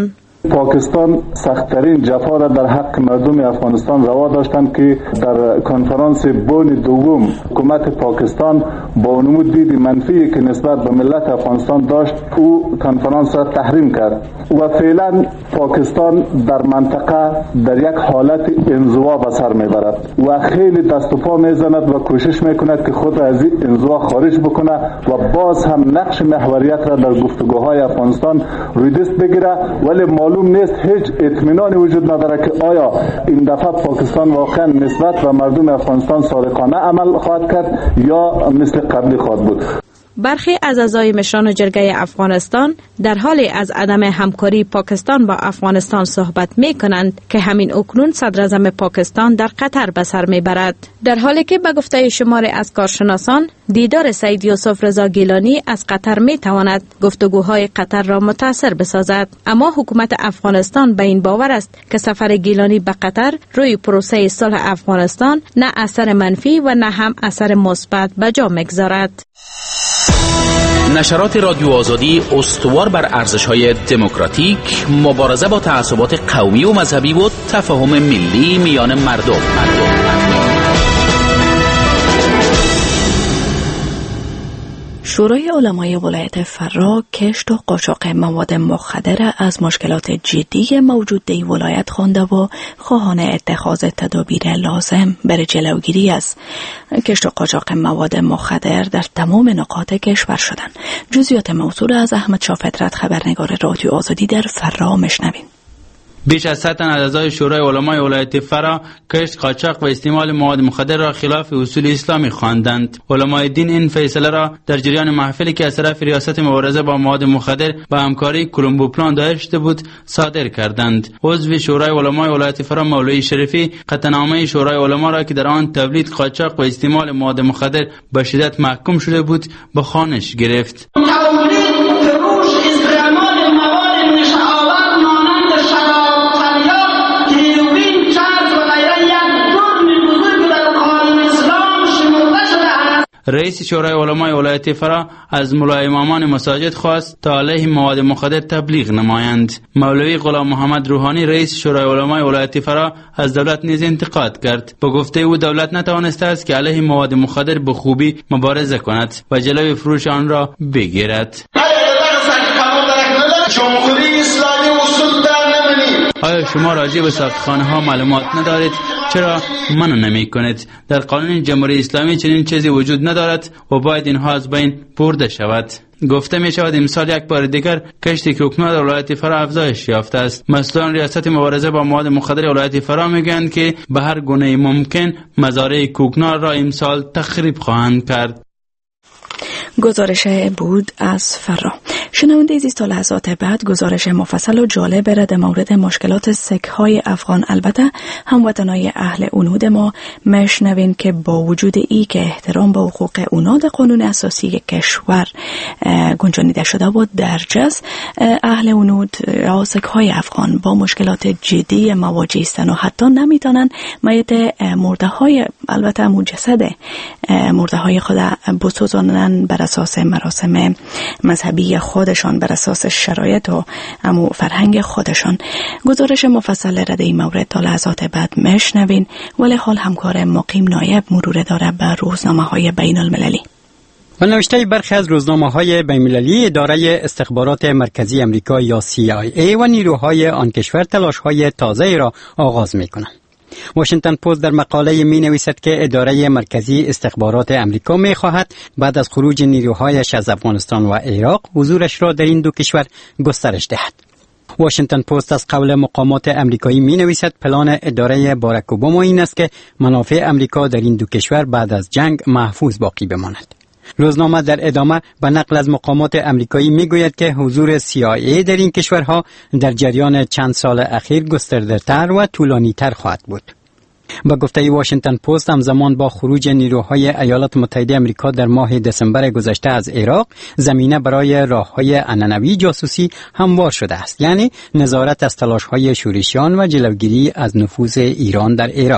پاکستان سخت‌ترین جفا را در حق مردم افغانستان روا داشتند که در کنفرانس بن دوم حکومت پاکستان با نمود دید منفی که نسبت به ملت افغانستان داشت او کنفرانس را تحریم کرد و فعلا پاکستان در منطقه در یک حالت انزوا به سر میبرد و خیلی دست و پا میزند و کوشش میکند که خود را از این انزوا خارج بکنه و باز هم نقش محوریت را در گفتگوهای افغانستان روی دست بگیره، ولی معلوم نیست، هیچ اطمینانی وجود نداره که آیا این دفعه پاکستان واقعا نسبت به مردم افغانستان صادقانه عمل خواهد کرد یا مثل قبلی خواهد بود. برخی از اعضای مشران جرگه افغانستان در حال از عدم همکاری پاکستان با افغانستان صحبت می کنند که همین اکنون صدر اعظم پاکستان در قطر به سر می برد، در حالی که به گفته شماری از کارشناسان دیدار سید یوسف رضا گیلانی از قطر می تواند گفتگوهای قطر را متاثر بسازد. اما حکومت افغانستان به این باور است که سفر گیلانی به قطر روی پروسه صلح افغانستان نه اثر منفی و نه هم اثر مثبت به جا می‌گذارد. نشرات رادیو آزادی استوار بر ارزش‌های دموکراتیک، مبارزه با تعصبات قومی و مذهبی و تفاهم ملی میان مردم. شورای علمای ولایت فرا کشت و قاچاق مواد مخدر از مشکلات جدی موجود در ولایت خوانده و خواهان اتخاذ تدابیر لازم برای جلوگیری از کشت و قاچاق مواد مخدر در تمام نقاط کشور شدند. جزئیات موضوع از احمد شاه فطرت، خبرنگار رادیو آزادی در فرا، میشنویم. بیش از 100 تن از اعضای شورای علمای ولایت فرا کشت، قاچاق و استعمال مواد مخدر را خلاف اصول اسلامی خواندند. علمای دین این فیصله را در جریان محفلی که از طرف ریاست مبارزه با مواد مخدر با همکاری کلمبو پلان داشته بود صادر کردند. عضو شورای علمای ولایت فرا مولوی شریفی قطعنامه شورای علما را که در آن تولید، قاچاق و استعمال مواد مخدر به شدت محکوم شده بود به خوانش گرفت. رئیس شورای علمای ولایت فرا از مولای امامان مساجد خواست تا علیه مواد مخدر تبلیغ نمایند. مولوی غلام محمد روحانی رئیس شورای علمای ولایت فرا از دولت نیز انتقاد کرد. با گفته او دولت نتوانسته است که علیه مواد مخدر به خوبی مبارزه کند و جلوی فروش آن را بگیرد. جمهوری اسلامی اصول در نمی‌بینید. آیا شما راجع به ساختخانه ها معلومات ندارید؟ چرا منع نمی کنید؟ در قانون جمهوری اسلامی چنین چیزی وجود ندارد و باید اینها از بین برده شود. گفته می شود امسال یک بار دیگر کشت کوکنار در ولایت فرا افزایش یافته است. مسئولان ریاست مبارزه با مواد مخدر ولایت فرا میگویند که به هر گونه ممکن مزارع کوکنار را امسال تخریب خواهند کرد. گزارش بود از فرا. شنونده عزیز، تا لحظات بعد گزارش مفصل و جالب را در مورد مشکلات سک‌های افغان، البته هموطنای اهل اونود ما، میشنوین که با وجود ای که احترام به حقوق اونا در قانون اساسی کشور گنجانیده شده بود، در جز اهل اونود یا سک‌های افغان با مشکلات جدی مواجه هستند و حتی نمیتونن میت مرده های، البته جسد مرده های خود بسوزانن بر اساس مراسم مذهبی خودشان، بر اساس شرایط و فرهنگ خودشان. گزارش مفصل را در این مورد تا لحظات بعد میشنوین، ولی حال همکار مقیم نایب مرور داره به روزنامه‌های بین المللی. و نوشته برخی از روزنامه‌های بین‌المللی اداره استخبارات مرکزی امریکا یا CIA و نیروهای آن کشور تلاش‌های تازه‌ای را آغاز می‌کنند. واشنگتن پست در مقاله می نویسد که اداره مرکزی استخبارات امریکا می خواهد بعد از خروج نیروهایش از افغانستان و عراق حضورش را در این دو کشور گسترش دهد. واشنگتن پست از قول مقامات امریکایی می نویسد پلان اداره باراک اوباما این است که منافع امریکا در این دو کشور بعد از جنگ محفوظ باقی بماند. روزنامه در ادامه به نقل از مقامات امریکایی می گوید که حضور CIA در این کشورها در جریان چند سال اخیر گسترده‌تر و طولانی‌تر خواهد بود. با گفته واشنگتن پست، همزمان با خروج نیروهای ایالات متحده امریکا در ماه دسامبر گذشته از عراق، زمینه برای راه‌های عنعنوی جاسوسی هموار شده است، یعنی نظارت از تلاش‌های شورشیان و جلوگیری از نفوذ ایران در عراق.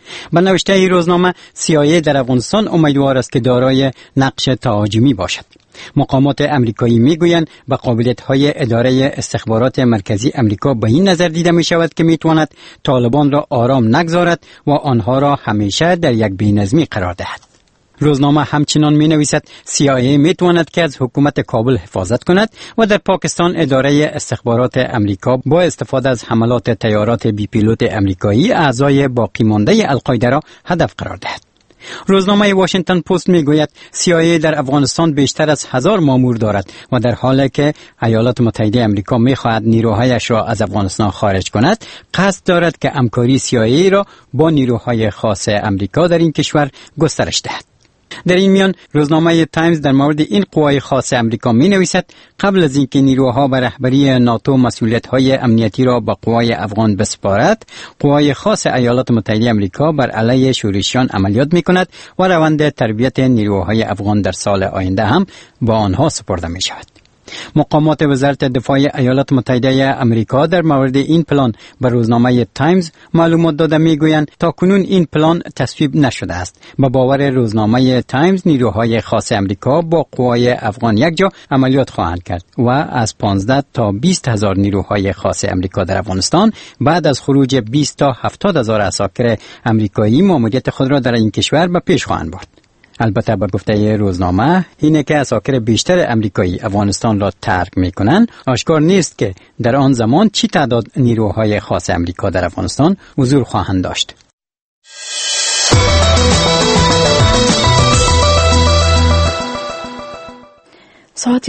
به نوشته این روزنامه CIA در افغانستان امیدوار است که دارای نقش تهاجمی باشد. مقامات امریکایی میگویند به قابلیت‌های اداره استخبارات مرکزی امریکا به این نظر دیده می شود که می تواند طالبان را آرام نگذارد و آنها را همیشه در یک بی‌نظمی قرار دهد. روزنامه همچنان می نویسد CIA می تواند که از حکومت کابل حفاظت کند و در پاکستان اداره استخبارات امریکا با استفاده از حملات طیارات بی پیلوت امریکایی اعضای باقی مانده القاعده را هدف قرار دهد. روزنامه واشنگتن پست می گوید CIA در افغانستان بیشتر از 1000 مامور دارد و در حالی که ایالات متحده امریکا می خواهد نیروهایش را از افغانستان خارج کند، قصد دارد که همکاری CIA را با نیروهای خاص امریکا در این کشور گسترش دهد. در این میان روزنامه تایمز در مورد این قوای خاص امریکا می نویسد قبل از اینکه نیروها به رهبری ناتو مسئولیت‌های امنیتی را به قوای افغان بسپارد، قوای خاص ایالات متحده امریکا بر علیه شورشیان عملیات می کند و روند تربیت نیروهای افغان در سال آینده هم با آنها سپرده می شود. مقامات وزارت دفاع ایالات متحده امریکا در مورد این پلان به روزنامه تایمز معلومات داده میگویند تاکنون این پلان تصویب نشده است. به باور روزنامه تایمز نیروهای خاص امریکا با قوای افغان یک جا عملیات خواهند کرد و از 15 تا 20 هزار نیروهای خاص امریکا در افغانستان بعد از خروج 20 تا 70 هزار عساکر امریکایی ماموریت خود را در این کشور به پیش خواهند برد. البته به گفته روزنامه اینه که عساکر بیشتر امریکایی افغانستان را ترک میکنند. آشکار نیست که در آن زمان چی تعداد نیروهای خاص امریکا در افغانستان حضور خواهند داشت. ساعت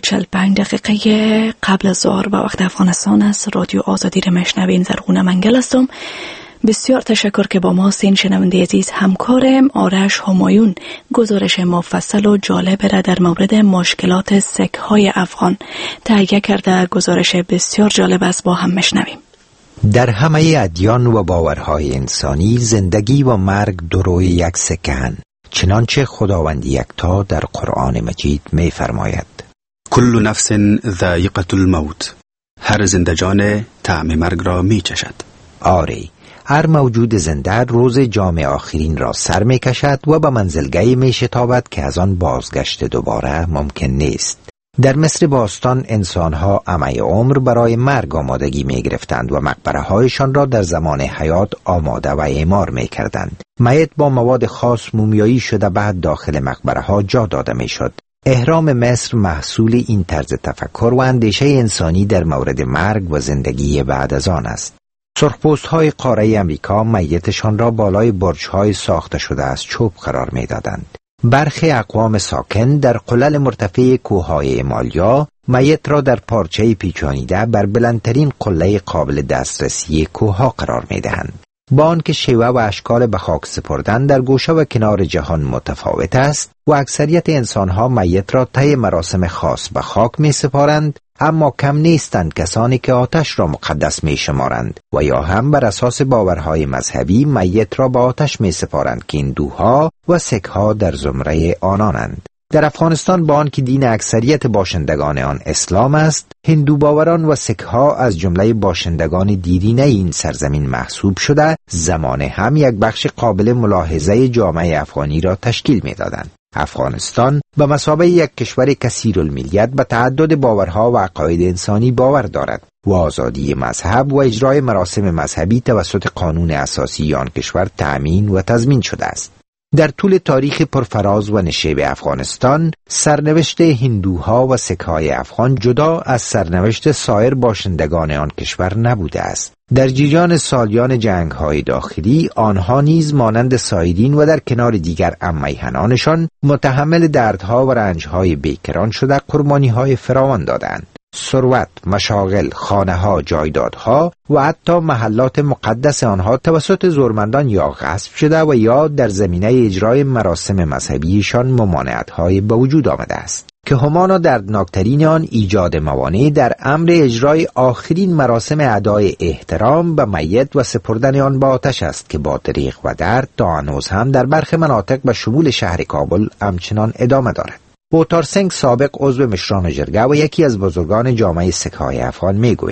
11:45 قبل از ظهر به وقت افغانستان است. رادیو آزادی را میشنوین. زرغونه منگل هستم. بسیار تشکر که با ما هستین. شنونده عزیز، همکارم آرش همایون گزارش مفصل و جالب را در مورد مشکلات سک‌های افغان تهیه کرده. گزارش بسیار جالب است، با هم میشنویم. در همه ادیان و باورهای انسانی زندگی و مرگ دو روی یک سکه‌اند، چنانچه خداوند یکتا در قرآن مجید می فرماید: کل نفس ذائقة الموت، هر زندگان طعم مرگ را می چشد. آری، هر موجود زنده روز جام آخرین را سر می کشد و به منزلگاهی می شتابد که از آن بازگشت دوباره ممکن نیست. در مصر باستان انسانها همه عمر برای مرگ آمادگی می گرفتند و مقبره هایشان را در زمان حیات آماده و اعمار می کردند. میت با مواد خاص مومیایی شده بعد داخل مقبره ها جا داده می شد. احرام مصر محصول این طرز تفکر و اندیشه انسانی در مورد مرگ و زندگی بعد از آن است. سرخپوست های قاره امریکا میتشان را بالای برج های ساخته شده از چوب قرار می دادند. برخی اقوام ساکن در قلل مرتفع کوههای هیمالیا میت را در پارچه پیچانیده بر بلندترین قله قابل دسترسی کوهها قرار می دهند. با آنکه شیوه و اشکال به خاک سپردن در گوشه و کنار جهان متفاوت است و اکثریت انسانها میت را طی مراسم خاص به خاک می سپارند، اما کم نیستند کسانی که آتش را مقدس می شمارند و یا هم بر اساس باورهای مذهبی میت را به آتش می سپارند که هندوها و سکها در زمره آنانند. در افغانستان با آنکه دین اکثریت باشندگان آن اسلام است، هندو باوران و سکها از جمله باشندگان دیرینه این سرزمین محسوب شده زمانه هم یک بخش قابل ملاحظه جامعه افغانی را تشکیل می دادند. افغانستان به مثابه یک کشور کثیرالملیت به تعدد باورها و عقاید انسانی باور دارد و آزادی مذهب و اجرای مراسم مذهبی توسط قانون اساسی آن کشور تأمین و تضمین شده است. در طول تاریخ پرفراز و نشیب افغانستان، سرنوشت هندوها و سکهای افغان جدا از سرنوشت سایر باشندگان آن کشور نبوده است. در جریان سالیان جنگ‌های داخلی، آنها نیز مانند سایرین و در کنار دیگر ام‌میهنانشان متحمل دردها و رنج‌های بیکران شده قربانی‌های فراوان دادند. ثروت، مشاغل، خانه‌ها، جایدادها و حتی محلات مقدس آنها توسط زورمندان یا غصب شده و یا در زمینه اجرای مراسم مذهبیشان ممانعت‌های به وجود آمده است که همانا دردناکترین آن ایجاد موانع در امر اجرای آخرین مراسم ادای احترام به میت و سپردن آن به آتش است که با دریغ و درد تا هنوز هم در برخی مناطق به شمول شهر کابل همچنان ادامه دارد. اوتار سنگ سابق عضو مشران جرگه و یکی از بزرگان جامعه سکهای افغان میگوید: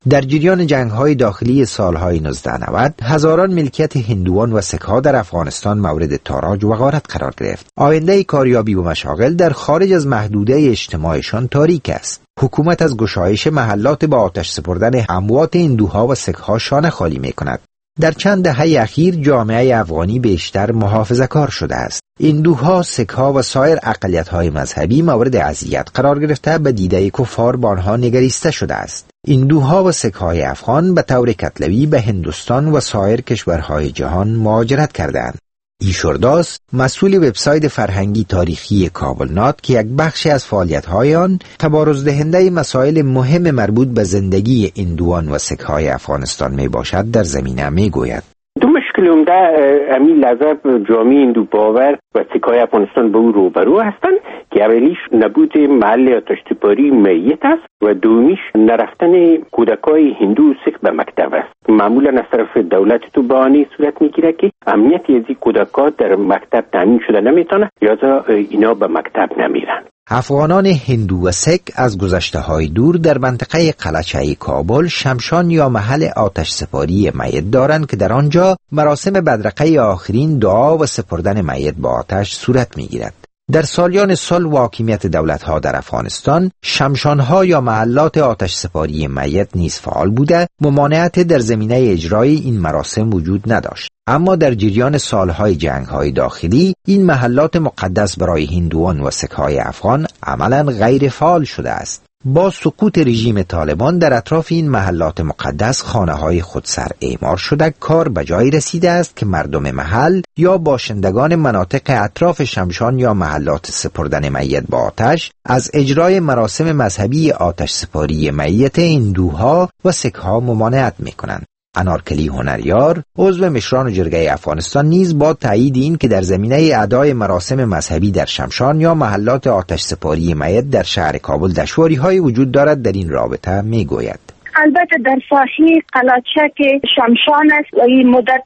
در جریان جنگ‌های داخلی سالهای 1990 هزاران ملکیت هندوان و سک‌ها در افغانستان مورد تاراج و غارت قرار گرفت. آینده کاریابی و مشاغل در خارج از محدوده اجتماعشان تاریک است. حکومت از گشایش محلات با آتش سپردن اموات هندوها و سک‌ها شانه خالی می‌کند. در چند دهه اخیر جامعه افغانی بیشتر محافظه‌کار شده است. هندوها، سک‌ها و سایر اقلیت‌های مذهبی مورد اذیت قرار گرفته به دیده کفار با آنها نگریسته شده است. هندوها و سک‌های افغان به طور کتلوی به هندوستان و سایر کشورهای جهان مهاجرت کردند. ایشورداس، مسئول وبسایت فرهنگی تاریخی کابلنات که یک بخشی از فعالیت‌های آن تبارز دهنده مسائل مهم مربوط به زندگی هندوان و سک‌های افغانستان می باشد در زمینه می گوید. دو مشکل عمده امی لحظه جامعه هندو باور و سک‌های افغانستان به او روبرو هستند که اولیش نبود محل آتش‌سپاری میت است و دومیش نرفتن کودکای هندو و سک به مکتب است. معمولا از طرف دولت تو بهانه صورت میگیره که امنیتی از این کودکا در مکتب تامین شده نمیتونه یا اینا به مکتب نمیرن. افغانان هندو و سک از گذشته‌های دور در منطقه قلچه کابل شمشان یا محل آتش سپاری میت دارند که در آنجا مراسم بدرقه آخرین دعا و سپردن میت با آتش صورت میگیرد. در سالیان سال حاکمیت دولت‌ها در افغانستان شمشان‌ها یا محلات آتش سپاری میت نیز فعال بوده، ممانعت در زمینه اجرای این مراسم وجود نداشت. اما در جریان سالهای جنگ‌های داخلی این محلات مقدس برای هندوان و سک‌های افغان عملاً غیر فعال شده است. با سقوط رژیم طالبان در اطراف این محلات مقدس خانه‌های خودسر اعمار شده، کار به جایی رسیده است که مردم محل یا باشندگان مناطق اطراف شمشان یا محلات سپردن میت با آتش از اجرای مراسم مذهبی آتش سپاری میت هندوها و سک‌ها ممانعت می‌کنند. انارکلی هنریار، عضو مشران جرگه افغانستان، نیز با تایید این که در زمینه ادای مراسم مذهبی در شمشان یا محلات آتش سپاری میت در شهر کابل دشواری‌های وجود دارد در این رابطه میگوید. البته در ساحه قلاچه که شمشان است و این مدت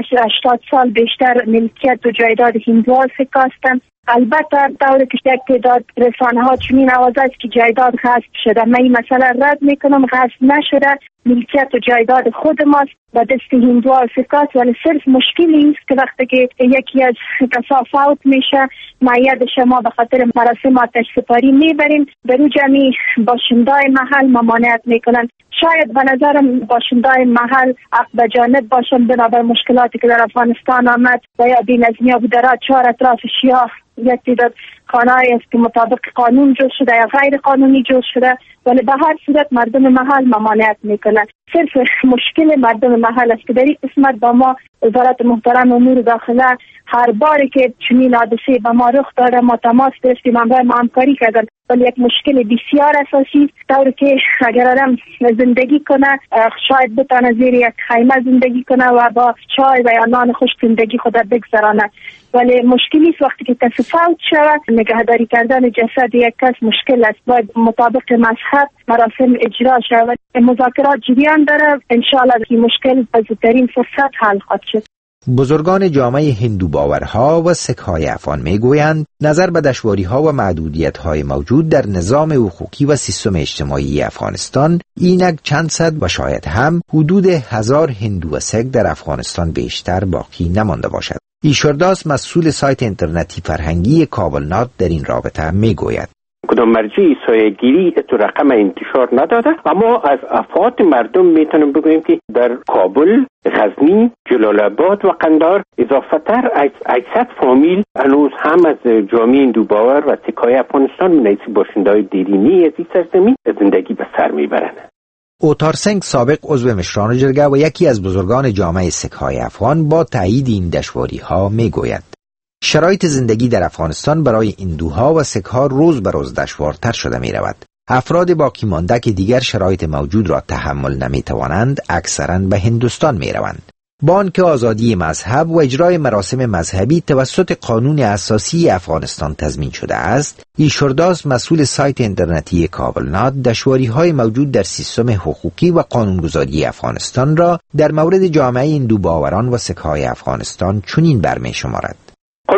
80 سال بیشتر ملکیت و جایداد هندوها سکاستند. البته طور که یک تعداد رسانه ها چنین آواز است که جایداد غصب شده. من این مسئله رد میکنم، غصب نشده، ملکیت و جایداد خود ماست و دست هندوها سکاست، ولی صرف مشکلی است که وقتی که یکی از کسا فوت میشه میت شما به خاطر مراسم آتش سپاری میبرین، در او جمعی باشندای محل ممانعت میکنن. شاید به نظرم باشندای محل عقب به جانب باشن بنابر مشکلاتی که در افغانستان آمد و یا بی‌نظمی بودرات چهار اطراف شیعه یک تعداد خانه‌ای است که مطابق قانون جز شده یا غیر قانونی جز شده، ولی به هر صورت مردم محل ممانعت میکنن. صرف مشکل مردم محل است که در این قسمت با ما وزارت محترم امور داخله هر باری که چنین حادثه به ما رخ داده ما تماس گرفتیم، ما همکاری کردن، ولی یک مشکل بسیار اساسی طور که اگر آدم زندگی کنه شاید بتونه زیر یک خیمه زندگی کنه و با چای و یا نان خشک زندگی خود بگذرانه، ولی مشکلی است وقتی که کسی فوت شود نگهداری کردن جسد یک کس مشکل است. باید مطابق مذهب مراسم اجرا شود. مذاکرات جریان داره، انشاءالله این مشکل به زودترین فرصت حل خواهد شد. بزرگان جامعه هندو باورها و سک‌های افغان میگویند نظر به دشواری‌ها و محدودیت‌های موجود در نظام حقوقی و سیستم اجتماعی افغانستان، اینک چند صد و شاید هم حدود 1000 هندو و سک در افغانستان بیشتر باقی نمانده باشد. ایشورداس، مسئول سایت اینترنتی فرهنگی کابلنات، در این رابطه میگوید. کدام مرجع سایه‌گیری تو رقم انتشار نداده، اما از افراد مردم میتونم بگویم که در کابل، غزنی، جلال آباد و قندهار اضافتر از 800 فامیل هنوز هم از جامعه هندو باور و سک‌های افغانستان من حیث باشنده‌های دیرینی از این سرزمین زندگی به سر میبرند. اوتار سنگ، سابق عضو مشران جرگه و یکی از بزرگان جامعه سک‌های افغان، با تایید این دشواری‌ها میگوید شرایط زندگی در افغانستان برای هندوها و سک‌ها روز به روز دشوارتر شده می رود. افراد باقی مانده که دیگر شرایط موجود را تحمل نمی توانند اکثراً به هندوستان می روند. با آنکه آزادی مذهب و اجرای مراسم مذهبی توسط قانون اساسی افغانستان تضمین شده است، ایشورداس، مسئول سایت اینترنتی کابلنات، دشواری‌های موجود در سیستم حقوقی و قانونگذاری افغانستان را در مورد جامعه هندو باوران و سک‌های افغانستان چنین برمی شمارد.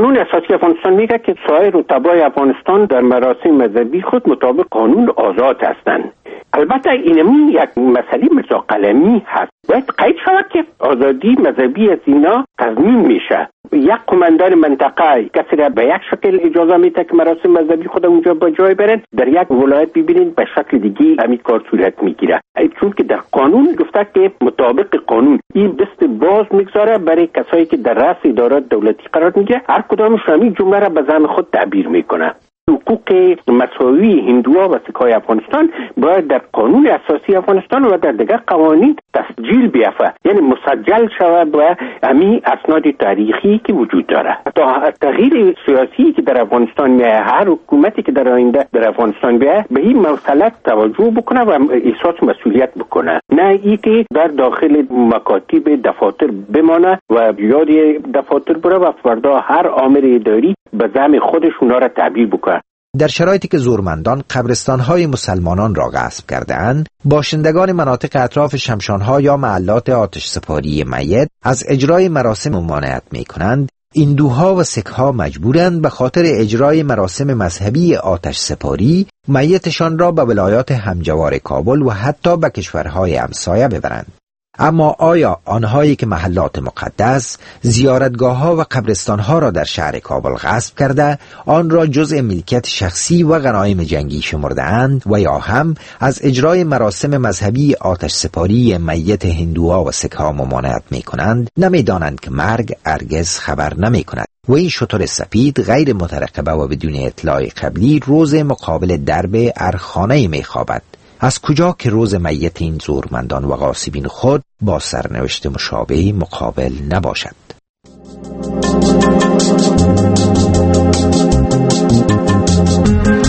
قانون اساسی افغانستان میگه که سایر رتبای افغانستان در مراسم مذهبی خود مطابق قانون آزاد هستند. البته اینمی یک مسئله مرزا قلمی هست، باید قید شود که آزادی مذهبی از اینا تضمین میشه. یک قماندان منطقه کسی را به یک شکل اجازه میده که مراسم مذهبی خود اونجا با جای برن، در یک ولایت ببینید به شکل دیگه همین کار صورت میگیره، چون که در قانون گفته که مطابق قانون این دست باز میگذاره برای کسایی که در رأس ادارات دولتی قرار میگیره، هر کدامش همین جمله را به زعم خود تعبیر میکنه. حقوق مساوی هندوها و سکهای افغانستان باید در قانون اساسی افغانستان و در دیگر قوانین تسجیل بیافته، یعنی مسجل شود با همین اسناد تاریخی که وجود داره. تا تغییر سیاسی که در افغانستان میاد، هر حکومتی که در آینده در افغانستان بیاد به این مسئله توجه بکنه و احساس مسئولیت بکنه، نه ای که در داخل مکاتب دفاتر بمانه و یاد دفاتر بره و فردا هر آمر اداری به زعم خودش اونا را تعبیر بکنه. در شرایطی که زورمندان قبرستان‌های مسلمانان را غصب کرده‌اند، باشندگان مناطق اطراف شمشان‌ها یا محلات آتش سپاری میت از اجرای مراسم ممانعت می‌کنند. هندوها و سک‌ها مجبورند به خاطر اجرای مراسم مذهبی آتش سپاری میتشان را به ولایات همجوار کابل و حتی به کشورهای همسایه ببرند. اما آیا آنهایی که محلات مقدس، زیارتگاه‌ها و قبرستان‌ها را در شهر کابل غصب کرده، آن را جزء ملکیت شخصی و غنایم جنگی شمرده‌اند و یا هم از اجرای مراسم مذهبی آتش سپاری میت هندوها و سک‌ها ممانعت می‌کنند، نمی‌دانند که مرگ هرگز خبر نمی‌کند و این شتر سپید غیر مترقبه و بدون اطلاع قبلی روز مقابل درب ارخانه می‌خوابد. از کجا که روز میت این زورمندان و غاصبین خود با سرنوشت مشابه مقابل نباشد؟